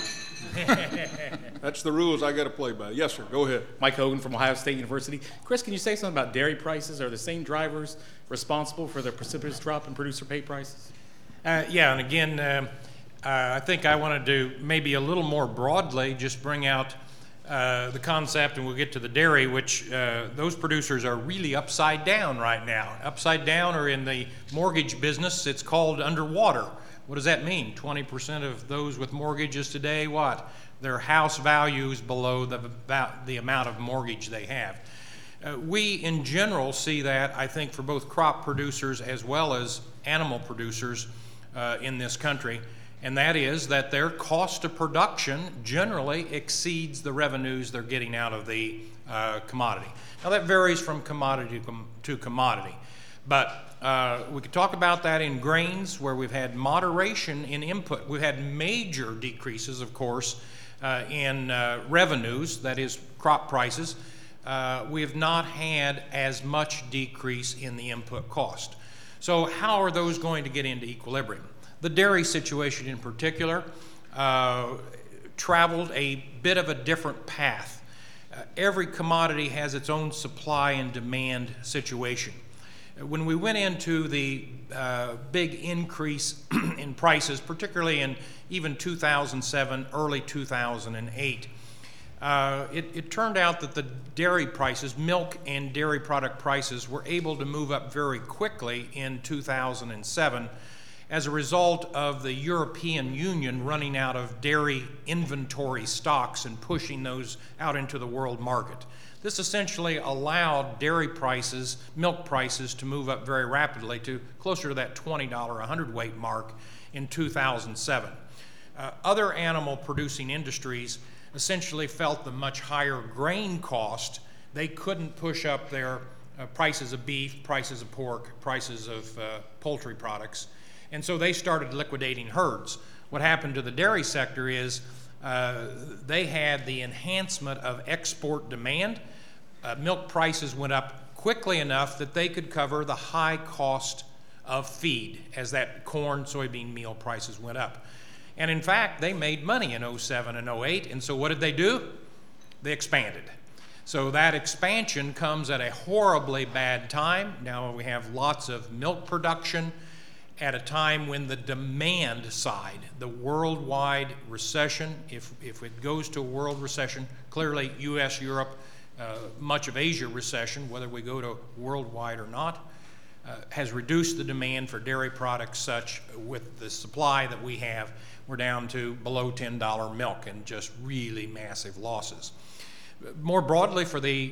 That's the rules I got to play by. Yes, sir. Go ahead. Mike Hogan from Ohio State University. Chris, can you say something about dairy prices? Are the same drivers responsible for the precipitous drop in producer pay prices? Yeah, and again, I think I wanted to maybe a little more broadly just bring out the concept, and we'll get to the dairy, which those producers are really upside down right now. Upside down, or in the mortgage business, it's called underwater. What does that mean? 20% of those with mortgages today, what? Their house value is below the amount of mortgage they have. We, in general, see that, I think, for both crop producers as well as animal producers in this country, and that is that their cost of production generally exceeds the revenues they're getting out of the commodity. Now, that varies from commodity to commodity, but we could talk about that in grains, where we've had moderation in input. We've had major decreases, of course, in revenues, that is, crop prices. We have not had as much decrease in the input cost. So how are those going to get into equilibrium? The dairy situation in particular traveled a bit of a different path. Every commodity has its own supply and demand situation. When we went into the big increase in prices, particularly in even 2007, early 2008, it turned out that the dairy prices, milk and dairy product prices, were able to move up very quickly in 2007 as a result of the European Union running out of dairy inventory stocks and pushing those out into the world market. This essentially allowed dairy prices, milk prices, to move up very rapidly to closer to that $20 a hundredweight mark in 2007. Other animal producing industries essentially felt the much higher grain cost. They couldn't push up their prices of beef, prices of pork, prices of poultry products, and so they started liquidating herds. What happened to the dairy sector is they had the enhancement of export demand. Milk prices went up quickly enough that they could cover the high cost of feed as that corn, soybean meal prices went up. And in fact, they made money in 07 and 08, and so what did they do? They expanded. So that expansion comes at a horribly bad time. Now we have lots of milk production at a time when the demand side, the worldwide recession, if it goes to a world recession, clearly US, Europe, much of Asia recession, whether we go to worldwide or not, has reduced the demand for dairy products such with the supply that we have, we're down to below $10 milk and just really massive losses. More broadly for the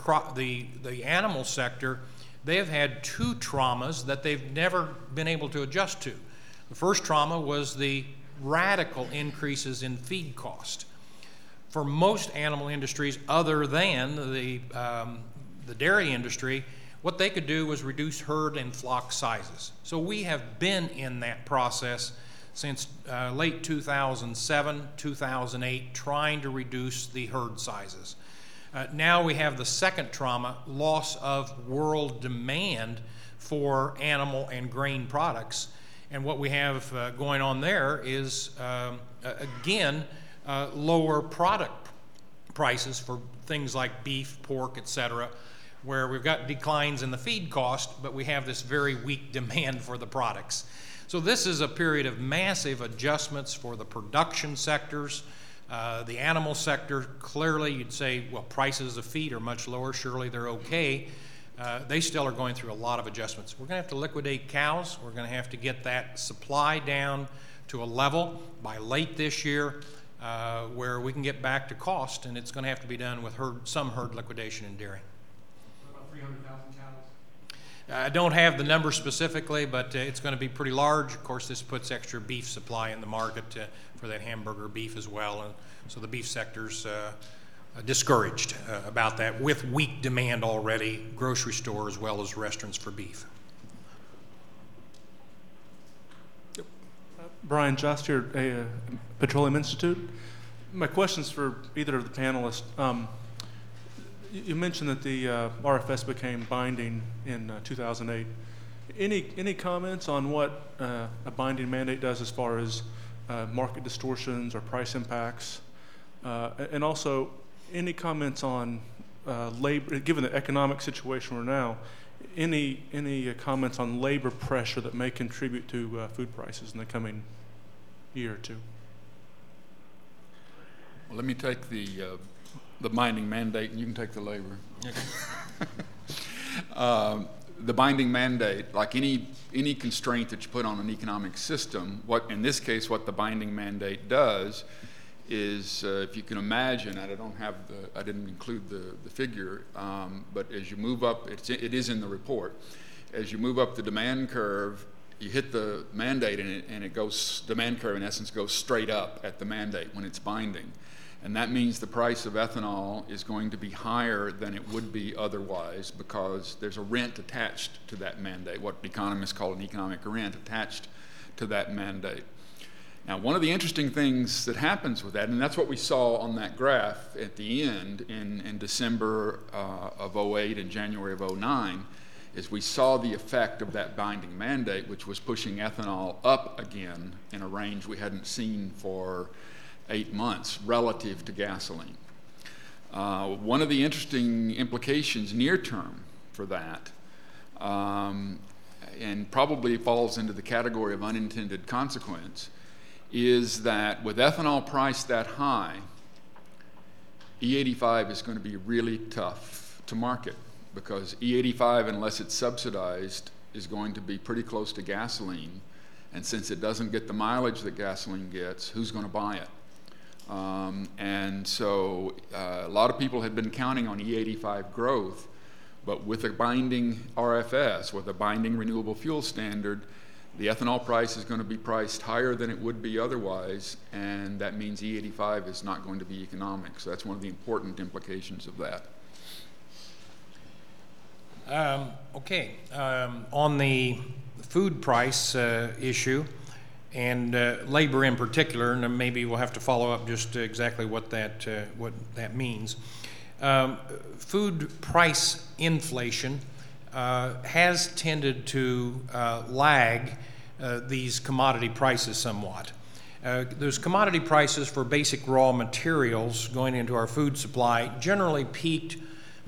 animal sector, they have had two traumas that they've never been able to adjust to. The first trauma was the radical increases in feed cost. For most animal industries other than the dairy industry, what they could do was reduce herd and flock sizes. So we have been in that process since late 2007, 2008, trying to reduce the herd sizes. Now we have the second trauma, loss of world demand for animal and grain products. And what we have going on there is, again, lower product prices for things like beef, pork, etc., where we've got declines in the feed cost, but we have this very weak demand for the products. So this is a period of massive adjustments for the production sectors. The animal sector, clearly you'd say, well, prices of feed are much lower, surely they're okay. They still are going through a lot of adjustments. We're going to have to liquidate cows. We're going to have to get that supply down to a level by late this year where we can get back to cost, and it's going to have to be done with some herd liquidation in dairy. What about 300,000 cows? I don't have the number specifically, but it's going to be pretty large. Of course, this puts extra beef supply in the market for that hamburger beef as well, and so the beef sector's discouraged about that with weak demand already, grocery store as well as restaurants for beef. Brian Just here, Petroleum Institute. My question's for either of the panelists. You mentioned that the RFS became binding in 2008. Any comments on what a binding mandate does as far as market distortions or price impacts? And also, any comments on labor, given the economic situation we're now, any comments on labor pressure that may contribute to food prices in the coming year or two? Well, let me take the binding mandate, and you can take the labor. The binding mandate, like any constraint that you put on an economic system, what in this case, what the binding mandate does is, if you can imagine, and I didn't include the figure, but as you move up, it is in the report. As you move up the demand curve, you hit the mandate, and it goes. Demand curve in essence goes straight up at the mandate when it's binding. And that means the price of ethanol is going to be higher than it would be otherwise because there's a rent attached to that mandate, what economists call an economic rent attached to that mandate. Now, one of the interesting things that happens with that, and that's what we saw on that graph at the end in December of 08 and January of 09, is we saw the effect of that binding mandate, which was pushing ethanol up again in a range we hadn't seen for 8 months relative to gasoline. One of the interesting implications near term for that, and probably falls into the category of unintended consequence, is that with ethanol priced that high, E85 is going to be really tough to market because E85, unless it's subsidized, is going to be pretty close to gasoline. And since it doesn't get the mileage that gasoline gets, who's going to buy it? And so a lot of people had been counting on E85 growth, but with a binding RFS, with a binding renewable fuel standard, the ethanol price is going to be priced higher than it would be otherwise, and that means E85 is not going to be economic. So that's one of the important implications of that. On the food price issue, and labor in particular, and maybe we'll have to follow up just exactly what that means. Food price inflation has tended to lag these commodity prices somewhat. Those commodity prices for basic raw materials going into our food supply generally peaked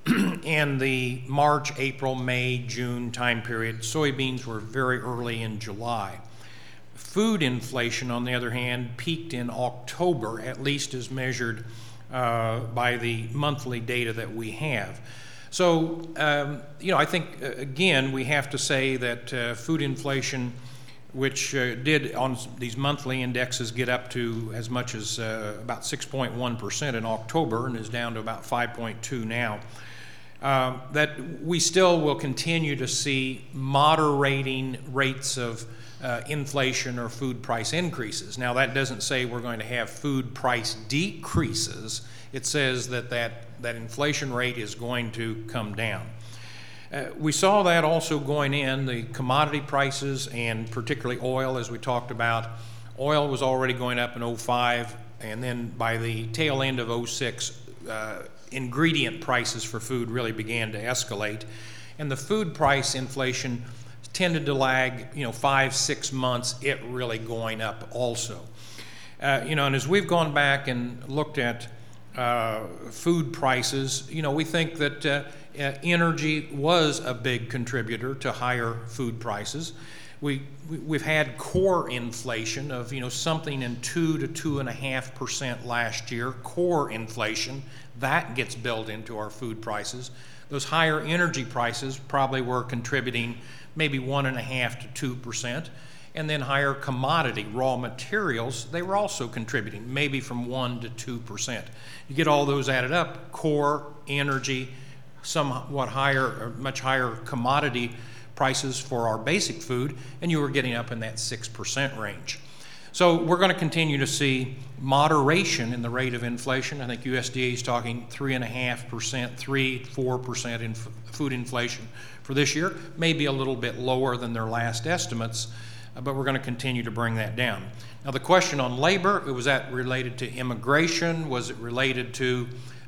in the March, April, May, June time period. Soybeans were very early in July. Food inflation, on the other hand, peaked in October, at least as measured by the monthly data that we have. So, I think, again, we have to say that food inflation, which did on these monthly indexes get up to as much as about 6.1% in October and is down to about 5.2 now, that we still will continue to see moderating rates of inflation or food price increases. Now, that doesn't say we're going to have food price decreases. It says that inflation rate is going to come down. We saw that also going in the commodity prices, and particularly oil, as we talked about. Oil was already going up in 05, and then by the tail end of 06, ingredient prices for food really began to escalate. And the food price inflation tended to lag, 5-6 months, it really going up also. And as we've gone back and looked at food prices, we think that energy was a big contributor to higher food prices. We've had core inflation of something in 2 to 2.5% last year. Core inflation that gets built into our food prices. Those higher energy prices probably were contributing maybe 1.5 to 2%, and then higher commodity raw materials, they were also contributing maybe from 1 to 2%. You get all those added up, core, energy, somewhat higher or much higher commodity prices for our basic food, and you were getting up in that 6% range. So we're going to continue to see moderation in the rate of inflation. I think USDA is talking 3.5%, 3-4% in food inflation for this year, maybe a little bit lower than their last estimates, but we're going to continue to bring that down. Now, the question on labor, was that related to immigration? Was it related to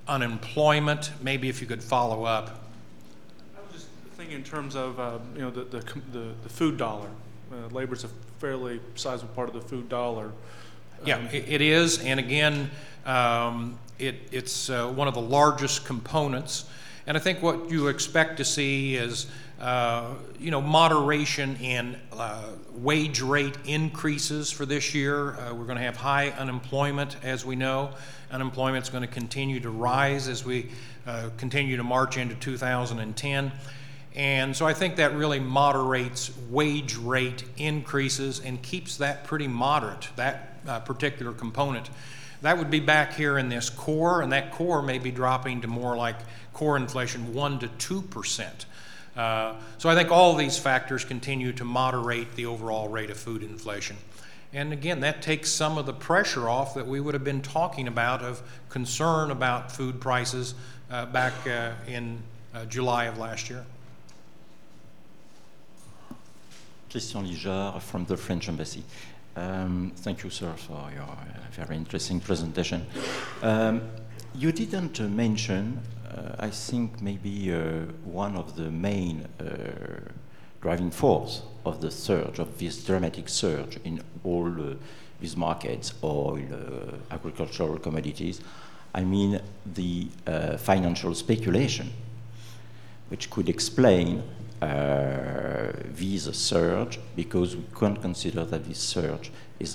unemployment. Maybe if you could follow up. I was just thinking in terms of the food dollar. Labor's a fairly sizable part of the food dollar. Yeah, it is, and again, it's one of the largest components. And I think what you expect to see is, moderation in wage rate increases for this year. We're going to have high unemployment, as we know. Unemployment's going to continue to rise as we continue to march into 2010. And so I think that really moderates wage rate increases and keeps that pretty moderate, that particular component. That would be back here in this core, and that core may be dropping to more like core inflation 1 to 2%. So I think all of these factors continue to moderate the overall rate of food inflation. And again, that takes some of the pressure off that we would have been talking about of concern about food prices back in July of last year. Christian Lijard from the French Embassy. Thank you, sir, for your very interesting presentation. You didn't mention, I think maybe one of the main driving force of the surge, of this dramatic surge in all these markets, oil, agricultural commodities. I mean the financial speculation, which could explain this surge, because we can't consider that this surge is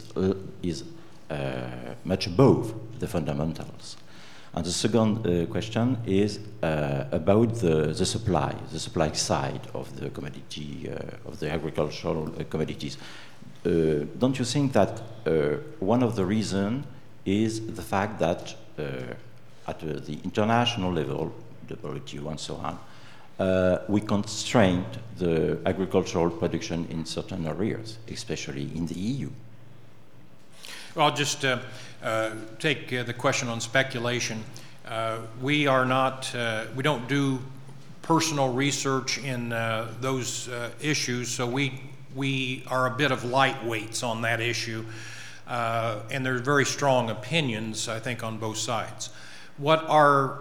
much above the fundamentals. And the second question is about the supply side of the commodity, of the agricultural commodities. Don't you think that one of the reasons is the fact that at the international level, WTO and so on, we constrained the agricultural production in certain areas, especially in the EU? Well, I'll just take the question on speculation. We don't do personal research in those issues, so we are a bit of lightweights on that issue, and there's very strong opinions, I think, on both sides. What our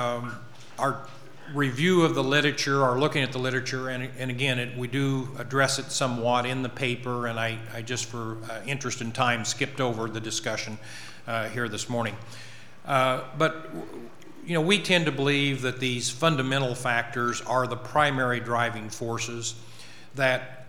review of the literature, or looking at the literature, and again, we do address it somewhat in the paper, and I just for interest in time skipped over the discussion here this morning. But we tend to believe that these fundamental factors are the primary driving forces, that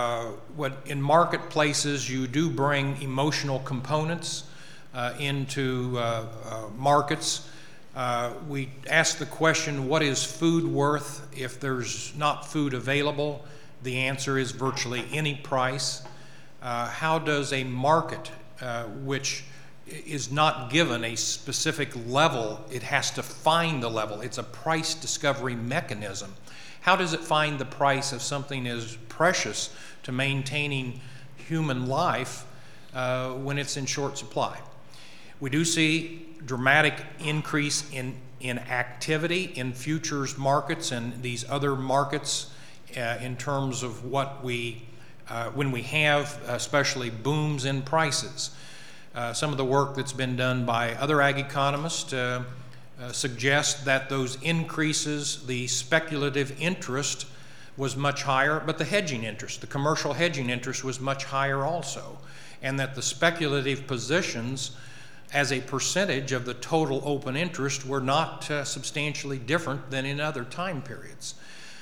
in marketplaces you do bring emotional components into markets. We ask the question, what is food worth if there's not food available? The answer is virtually any price. How does a market, which is not given a specific level, it has to find the level. It's a price discovery mechanism. How does it find the price of something as precious to maintaining human life when it's in short supply? We do see dramatic increase in activity in futures markets and these other markets in terms of what when we have especially booms in prices. Some of the work that's been done by other ag economists suggests that those increases, the speculative interest was much higher, but the hedging interest, the commercial hedging interest, was much higher also, and that the speculative positions as a percentage of the total open interest were not substantially different than in other time periods.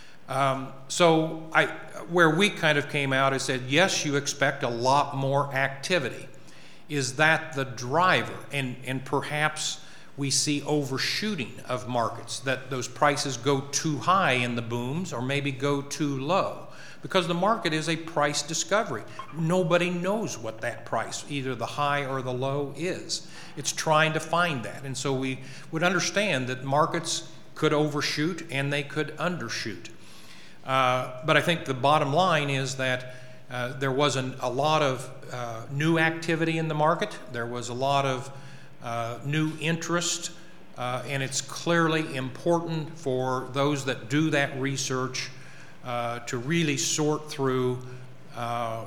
So where we kind of came out and said, yes, you expect a lot more activity. Is that the driver? And perhaps we see overshooting of markets, that those prices go too high in the booms or maybe go too low. Because the market is a price discovery. Nobody knows what that price, either the high or the low, is. It's trying to find that. And so we would understand that markets could overshoot and they could undershoot. But I think the bottom line is that there wasn't a lot of new activity in the market. There was a lot of new interest, and it's clearly important for those that do that research to really sort through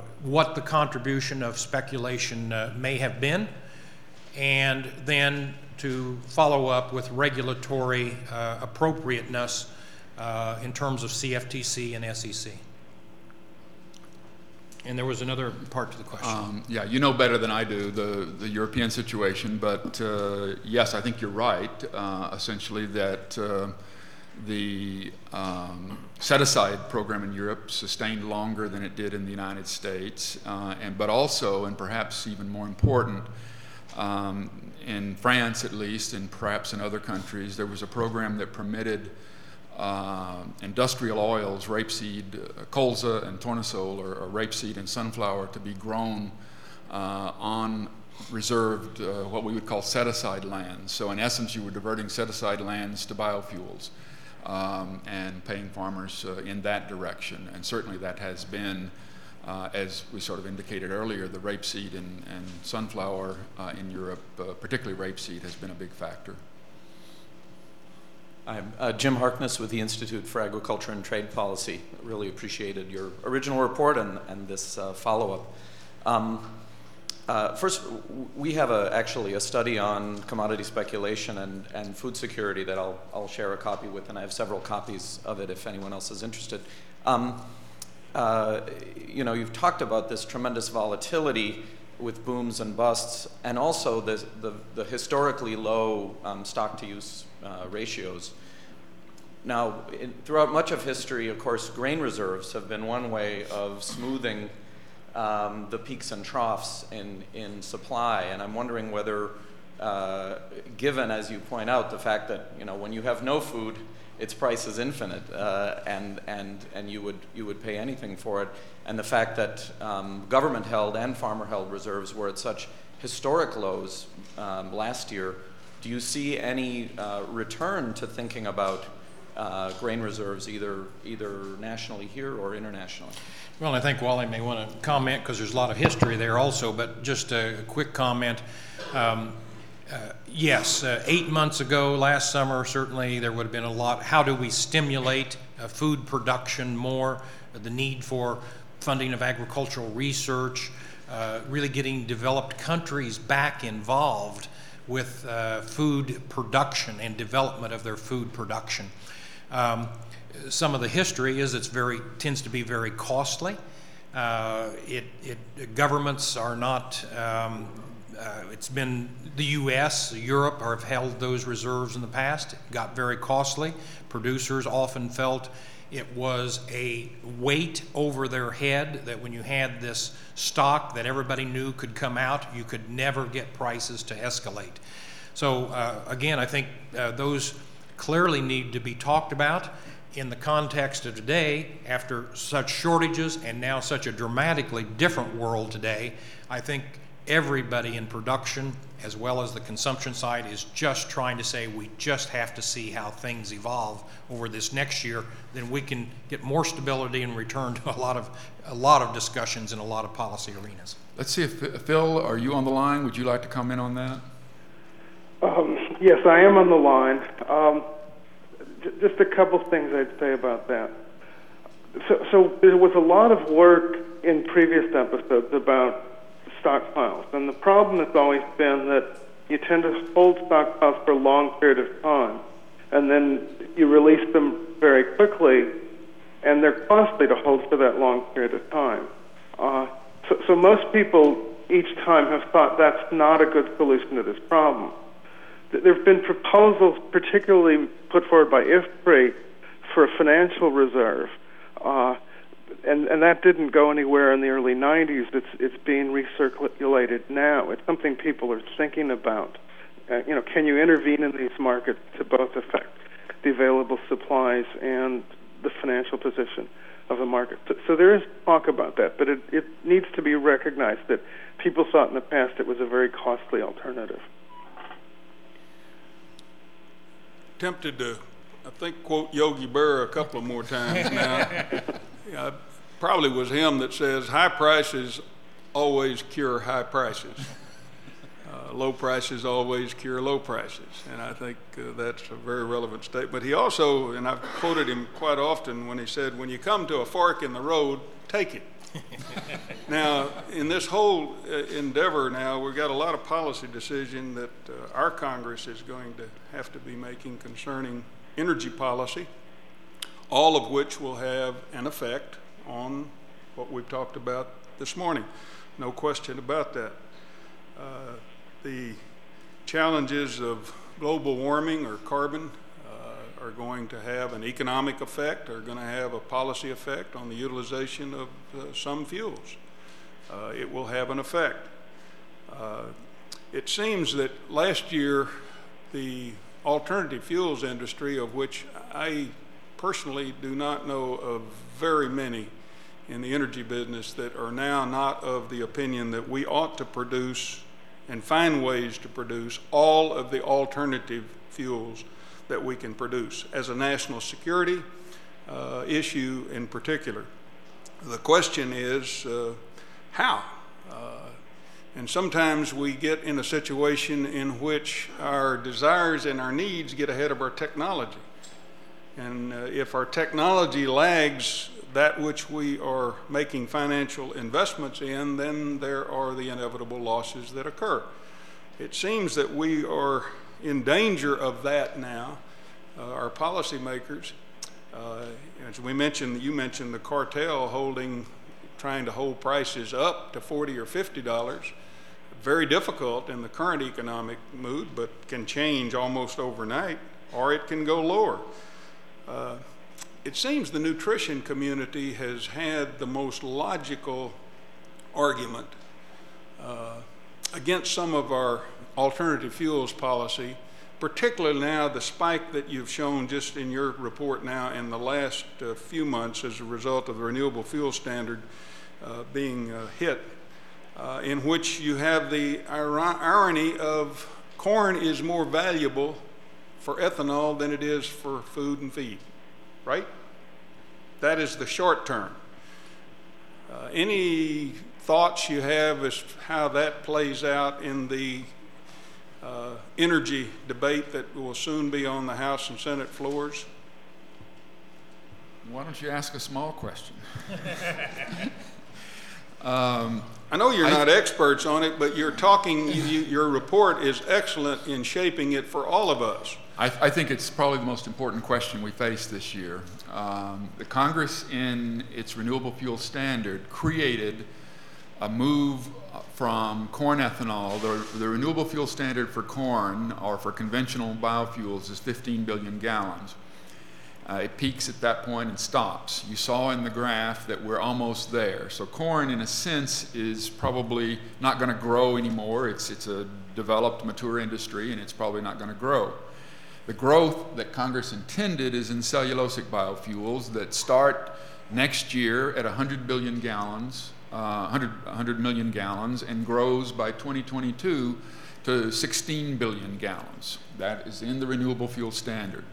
what the contribution of speculation may have been, and then to follow up with regulatory appropriateness in terms of CFTC and SEC. And there was another part to the question. Yeah, you know better than I do the European situation, but yes, I think you're right, essentially, that the set-aside program in Europe sustained longer than it did in the United States, but also, and perhaps even more important, in France at least, and perhaps in other countries, there was a program that permitted industrial oils, rapeseed, colza and tournesol, or rapeseed and sunflower, to be grown on reserved, what we would call set-aside lands. So in essence, you were diverting set-aside lands to biofuels and paying farmers in that direction. And certainly that has been, as we sort of indicated earlier, the rapeseed and sunflower in Europe, particularly rapeseed, has been a big factor. I'm Jim Harkness with the Institute for Agriculture and Trade Policy. Really appreciated your original report and this follow-up. First, we have actually a study on commodity speculation and food security that I'll share a copy with, and I have several copies of it if anyone else is interested. You've talked about this tremendous volatility with booms and busts, and also the historically low stock-to-use ratios. Now, throughout much of history, of course, grain reserves have been one way of smoothing the peaks and troughs in supply, and I'm wondering whether, given, as you point out, the fact that when you have no food, its price is infinite, and you would pay anything for it, and the fact that government-held and farmer-held reserves were at such historic lows last year, do you see any return to thinking about grain reserves either nationally here or internationally? Well, I think Wally may want to comment because there's a lot of history there also, but just a quick comment. Yes, 8 months ago, last summer, certainly there would have been a lot. How do we stimulate food production more? The need for funding of agricultural research, really getting developed countries back involved with food production and development of their food production. Some of the history is tends to be very costly. Governments are not. It's been the U.S., Europe have held those reserves in the past. It got very costly. Producers often felt it was a weight over their head, that when you had this stock that everybody knew could come out, you could never get prices to escalate. So again, I think those clearly need to be talked about in the context of today. After such shortages and now such a dramatically different world today, I think everybody in production as well as the consumption side is just trying to say we just have to see how things evolve over this next year. Then we can get more stability and return to a lot of discussions in a lot of policy arenas. Let's see if Phil, are you on the line? Would you like to comment on that? Yes, I am on the line. Just a couple things I'd say about that. So there was a lot of work in previous episodes about stockpiles, and the problem has always been that you tend to hold stockpiles for a long period of time, and then you release them very quickly, and they're costly to hold for that long period of time. So most people each time have thought that's not a good solution to this problem. There have been proposals, particularly put forward by IFPRI, for a financial reserve, and that didn't go anywhere in the early 90s. It's being recirculated now. It's something people are thinking about. Can you intervene in these markets to both affect the available supplies and the financial position of the market? So there is talk about that, but it needs to be recognized that people thought in the past it was a very costly alternative. Tempted to, I think, quote Yogi Berra a couple of more times now. Probably was him that says high prices always cure high prices. Low prices always cure low prices. And I think that's a very relevant statement. But he also, and I've quoted him quite often when he said, when you come to a fork in the road, take it. Now, in this whole endeavor now, we've got a lot of policy decision that our Congress is going to have to be making concerning energy policy, all of which will have an effect on what we've talked about this morning. No question about that. The challenges of global warming or carbon are going to have an economic effect, are going to have a policy effect on the utilization of some fuels. It will have an effect. It seems that last year the alternative fuels industry, of which I personally do not know of very many in the energy business, that are now not of the opinion that we ought to produce and find ways to produce all of the alternative fuels that we can produce as a national security issue in particular. The question is how? And sometimes we get in a situation in which our desires and our needs get ahead of our technology. And if our technology lags that which we are making financial investments in, then there are the inevitable losses that occur. It seems that we are in danger of that now, our policymakers. As we mentioned, you mentioned the cartel trying to hold prices up to $40 or $50. Very difficult in the current economic mood, but can change almost overnight, or it can go lower. It seems the nutrition community has had the most logical argument against some of our alternative fuels policy, particularly now the spike that you've shown just in your report now in the last few months as a result of the renewable fuel standard being hit, in which you have the irony of corn is more valuable for ethanol than it is for food and feed, right? That is the short term. Any thoughts you have as to how that plays out in the energy debate that will soon be on the House and Senate floors? Why don't you ask a small question? I know you're not experts on it, but you're talking, your report is excellent in shaping it for all of us. I think it's probably the most important question we face this year. The Congress, in its renewable fuel standard, created a move from corn ethanol. The renewable fuel standard for corn, or for conventional biofuels, is 15 billion gallons. It peaks at that point and stops. You saw in the graph that we're almost there. So corn, in a sense, is probably not going to grow anymore. It's a developed, mature industry, and it's probably not going to grow. The growth that Congress intended is in cellulosic biofuels that start next year at 100 billion gallons, 100 million gallons, and grows by 2022 to 16 billion gallons. That is in the renewable fuel standard.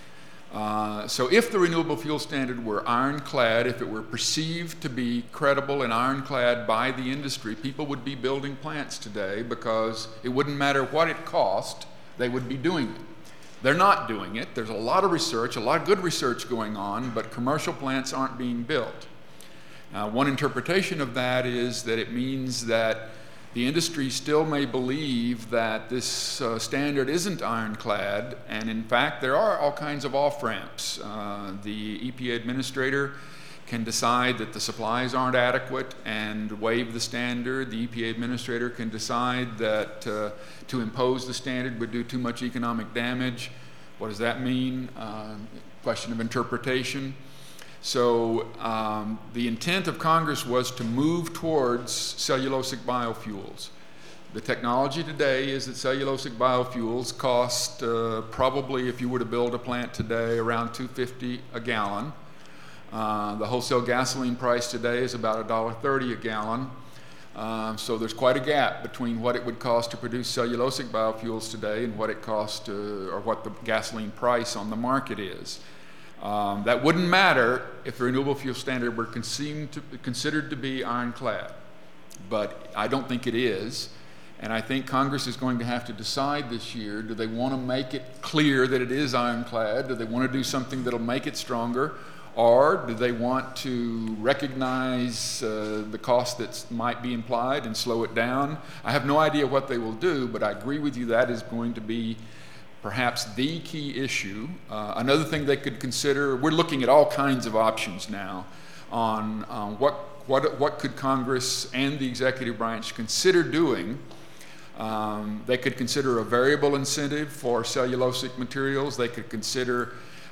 So if the renewable fuel standard were ironclad, if it were perceived to be credible and ironclad by the industry, people would be building plants today because it wouldn't matter what it cost, they would be doing it. They're not doing it. There's a lot of research, a lot of good research going on, but commercial plants aren't being built. Now, one interpretation of that is that it means that the industry still may believe that this standard isn't ironclad, and in fact, there are all kinds of off-ramps. The EPA administrator can decide that the supplies aren't adequate and waive the standard. The EPA administrator can decide that to impose the standard would do too much economic damage. What does that mean? Question of interpretation. So the intent of Congress was to move towards cellulosic biofuels. The technology today is that cellulosic biofuels cost probably, if you were to build a plant today, around $2.50 a gallon. The wholesale gasoline price today is about $1.30 a gallon. So there's quite a gap between what it would cost to produce cellulosic biofuels today and what it costs or what the gasoline price on the market is. That wouldn't matter if the renewable fuel standard were considered to be ironclad, but I don't think it is. And I think Congress is going to have to decide this year, do they want to make it clear that it is ironclad? Do they want to do something that'll make it stronger? Or do they want to recognize the cost that might be implied and slow it down? I have no idea what they will do, but I agree with you that is going to be perhaps the key issue. Another thing they could consider, we're looking at all kinds of options now on what could Congress and the executive branch consider doing. They could consider a variable incentive for cellulosic materials. They could consider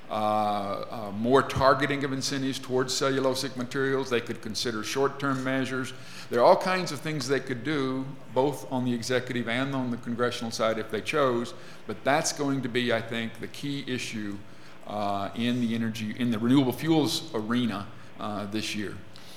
more targeting of incentives towards cellulosic materials. They could consider short-term measures. There are all kinds of things they could do, both on the executive and on the congressional side if they chose, but that's going to be, I think, the key issue in the renewable fuels arena this year.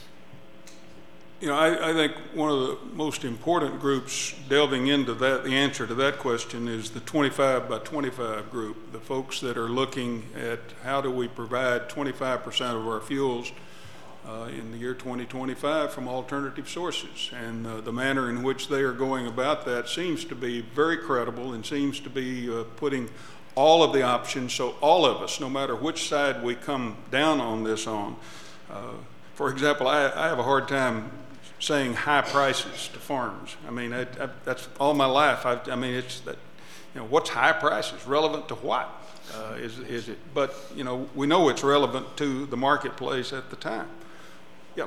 You know, I think one of the most important groups delving into that, the answer to that question, is the 25 by 25 group, the folks that are looking at how do we provide 25% of our fuels in the year 2025 from alternative sources. And the manner in which they are going about that seems to be very credible and seems to be putting all of the options, so all of us, no matter which side we come down on this on. For example, I have a hard time saying high prices to farmers. I mean, that's all my life. I mean, it's that, you know, what's high prices? Relevant to what? Is it? But, you know, we know it's relevant to the marketplace at the time. Yep.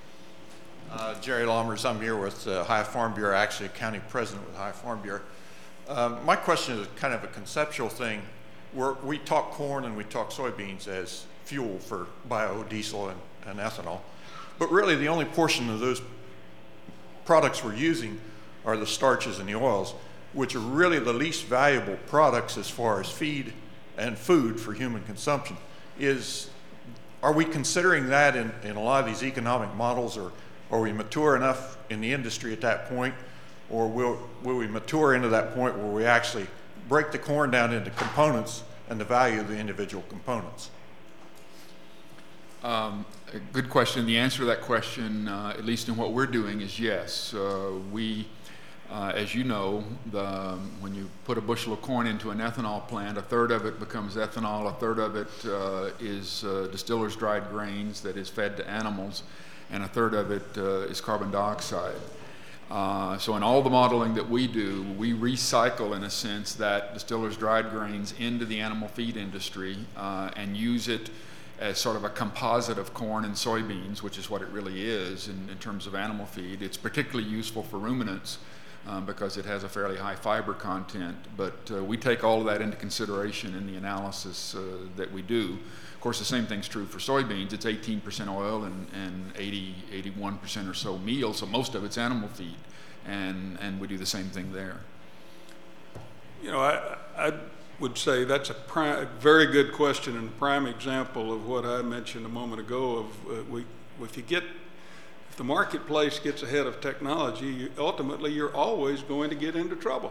Jerry Lammers, I'm here with Ohio Farm Bureau, actually a county president with Ohio Farm Bureau. My question is kind of a conceptual thing. We talk corn and we talk soybeans as fuel for biodiesel and ethanol, but really the only portion of those products we're using are the starches and the oils, which are really the least valuable products as far as feed and food for human consumption. Are we considering that in a lot of these economic models, or are we mature enough in the industry at that point, or will we mature into that point where we actually break the corn down into components and the value of the individual components? A good question. The answer to that question, at least in what we're doing, is yes. As you know, when you put a bushel of corn into an ethanol plant, a third of it becomes ethanol, a third of it is distillers' dried grains that is fed to animals, and a third of it is carbon dioxide. So in all the modeling that we do, we recycle, in a sense, that distillers' dried grains into the animal feed industry and use it as sort of a composite of corn and soybeans, which is what it really is in terms of animal feed. It's particularly useful for ruminants because it has a fairly high fiber content, but we take all of that into consideration in the analysis that we do. Of course, the same thing's true for soybeans. It's 18% oil and 81% or so meal, so most of it's animal feed, and we do the same thing there. You know, I would say that's a very good question and a prime example of what I mentioned a moment ago of if the marketplace gets ahead of technology, ultimately you're always going to get into trouble.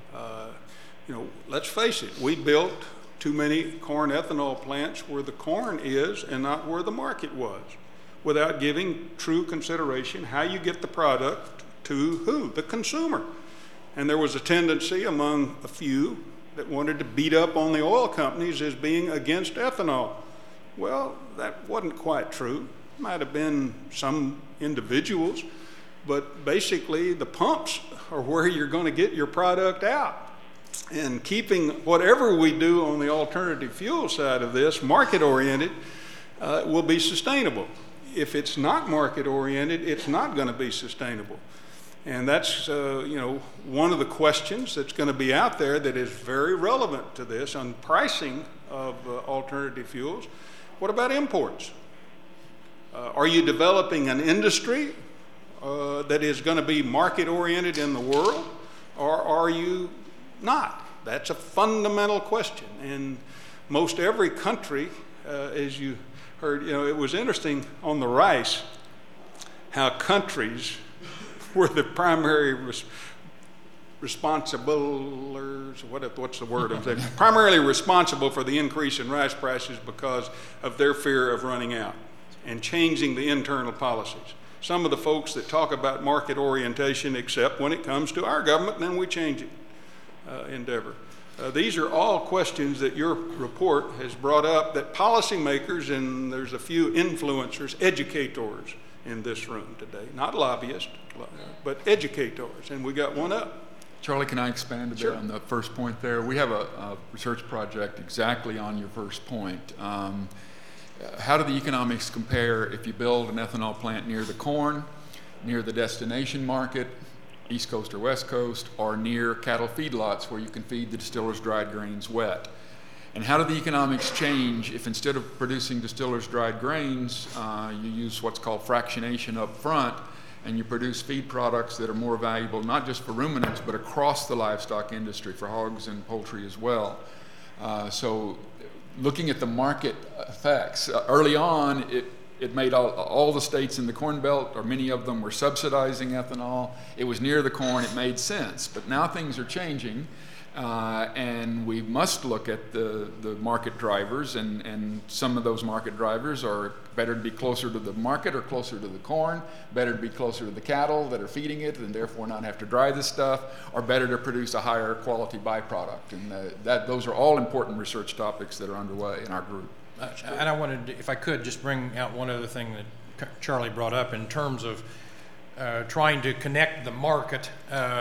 You know, let's face it, we built too many corn ethanol plants where the corn is and not where the market was, without giving true consideration how you get the product to who? The consumer. And there was a tendency among a few that wanted to beat up on the oil companies as being against ethanol. Well, that wasn't quite true. Might have been some individuals, but basically the pumps are where you're going to get your product out. And keeping whatever we do on the alternative fuel side of this market-oriented will be sustainable. If it's not market-oriented, it's not going to be sustainable. And that's, you know, one of the questions that's going to be out there that is very relevant to this on pricing of alternative fuels. What about imports? Are you developing an industry that is going to be market-oriented in the world, or are you not? That's a fundamental question. And most every country, as you heard, you know, it was interesting on the rice how countries were the primary responsiblers, what's the word I'm saying? Primarily responsible for the increase in rice prices because of their fear of running out and changing the internal policies. Some of the folks that talk about market orientation, except when it comes to our government, then we change it, endeavor. These are all questions that your report has brought up that policymakers, and there's a few influencers, educators in this room today, not lobbyists, but educators, and we got one up. Charlie, can I expand a bit on the first point there? We have a research project exactly on your first point. How do the economics compare if you build an ethanol plant near the corn, near the destination market, East Coast or West Coast, or near cattle feedlots where you can feed the distillers' dried grains wet? And how do the economics change if instead of producing distillers' dried grains, you use what's called fractionation up front, and you produce feed products that are more valuable not just for ruminants but across the livestock industry, for hogs and poultry as well? So looking at the market effects, early on it made all the states in the Corn Belt, or many of them, were subsidizing ethanol. It was near the corn, it made sense. But now things are changing, and we must look at the market drivers, and some of those market drivers are better to be closer to the market or closer to the corn, better to be closer to the cattle that are feeding it and therefore not have to dry the stuff, or better to produce a higher quality byproduct. And those are all important research topics that are underway in our group. And I wanted, if I could, just bring out one other thing that Charlie brought up in terms of trying to connect the market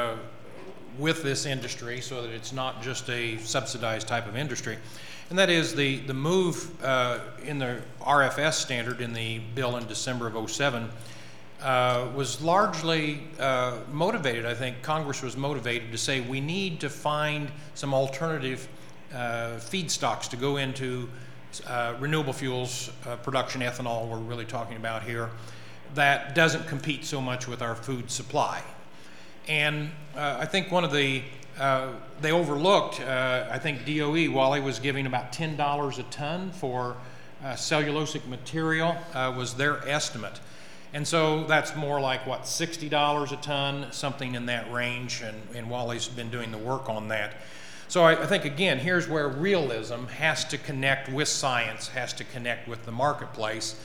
with this industry so that it's not just a subsidized type of industry. And that is the move in the RFS standard in the bill in December of '07 was largely motivated. I think Congress was motivated to say we need to find some alternative feedstocks to go into renewable fuels production, ethanol we're really talking about here, that doesn't compete so much with our food supply. And I think one of the, they overlooked, I think DOE, Wally, was giving about $10 a ton for cellulosic material was their estimate. And so that's more like, what, $60 a ton, something in that range, and Wally's been doing the work on that. So I think, again, here's where realism has to connect with science, has to connect with the marketplace.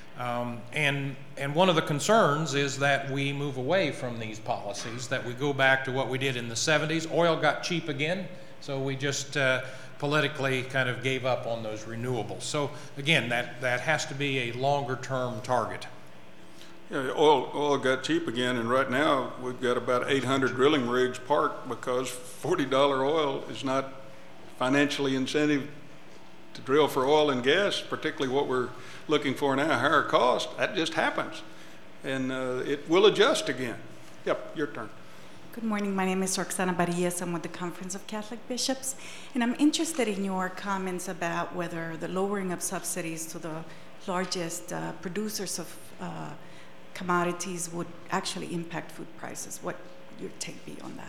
And one of the concerns is that we move away from these policies, that we go back to what we did in the 70s. Oil got cheap again, so we just politically kind of gave up on those renewables. So again, that has to be a longer term target. Yeah, oil got cheap again, and right now we've got about 800 drilling rigs parked because $40 oil is not financially incentive to drill for oil and gas, particularly what we're looking for now, higher cost. That just happens, and it will adjust again. Yep, your turn. Good morning. My name is Roxana Barillas. I'm with the Conference of Catholic Bishops, and I'm interested in your comments about whether the lowering of subsidies to the largest producers of commodities would actually impact food prices. What your take be on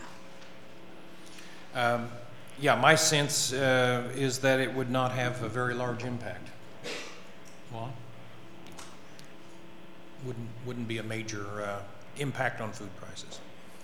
that? Yeah, my sense is that it would not have a very large impact. Well, wouldn't be a major impact on food prices.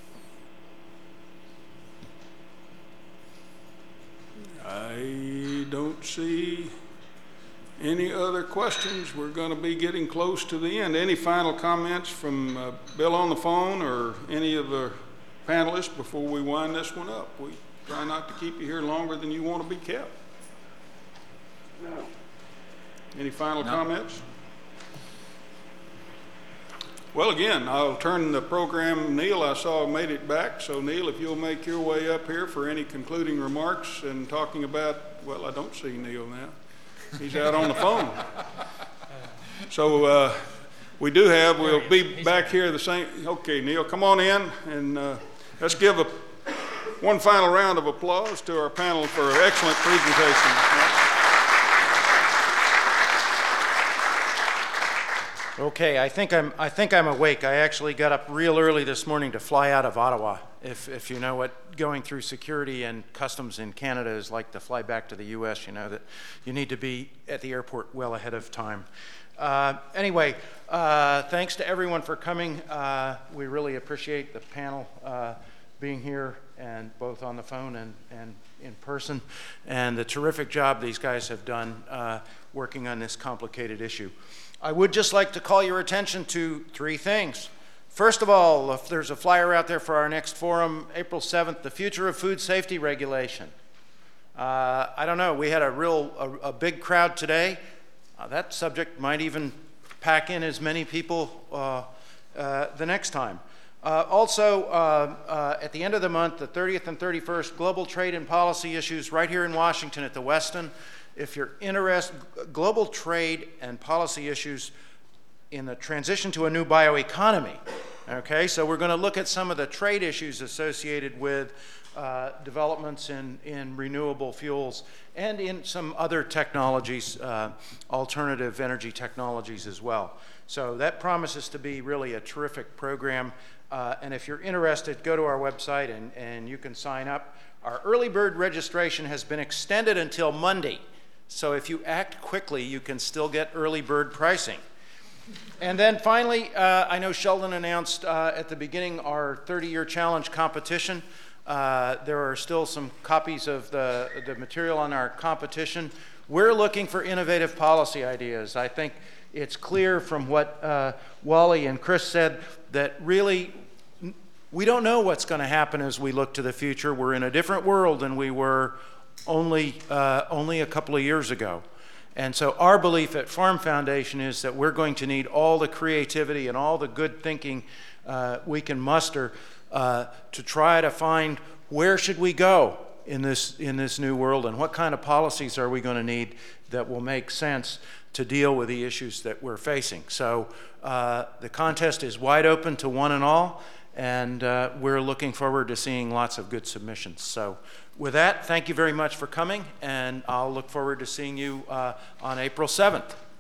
I don't see any other questions. We're going to be getting close to the end. Any final comments from Bill on the phone or any of the panelists before we wind this one up? We try not to keep you here longer than you want to be kept. No. Any final comments? Well, again, I'll turn the program. Neil, I saw, made it back. So, Neil, if you'll make your way up here for any concluding remarks and talking about, well, I don't see Neil now. He's out on the phone. So we do have, we'll be back here the same. Okay, Neil, come on in, and let's give one final round of applause to our panel for an excellent presentation. Okay, I think I'm awake. I actually got up real early this morning to fly out of Ottawa. If you know what going through security and customs in Canada is like to fly back to the U.S., you know that you need to be at the airport well ahead of time. Anyway, thanks to everyone for coming. We really appreciate the panel being here, and both on the phone and in person, and the terrific job these guys have done working on this complicated issue. I would just like to call your attention to 3 things. First of all, if there's a flyer out there for our next forum, April 7th, the future of food safety regulation. I don't know, we had a big crowd today. That subject might even pack in as many people the next time. Also, at the end of the month, the 30th and 31st, Global Trade and Policy Issues right here in Washington at the Westin. If you're interested, global trade and policy issues in the transition to a new bioeconomy. Okay, so we're going to look at some of the trade issues associated with developments in renewable fuels and in some other technologies, alternative energy technologies as well. So that promises to be really a terrific program. And if you're interested, go to our website and you can sign up. Our early bird registration has been extended until Monday. So if you act quickly, you can still get early bird pricing. And then finally, I know Sheldon announced at the beginning our 30-year challenge competition. There are still some copies of the material on our competition. We're looking for innovative policy ideas. I think it's clear from what Wally and Chris said that really we don't know what's going to happen as we look to the future. We're in a different world than we were only a couple of years ago. And so our belief at Farm Foundation is that we're going to need all the creativity and all the good thinking we can muster to try to find where should we go in this new world and what kind of policies are we going to need that will make sense to deal with the issues that we're facing. So the contest is wide open to one and all, and we're looking forward to seeing lots of good submissions. So with that, thank you very much for coming, and I'll look forward to seeing you on April 7th.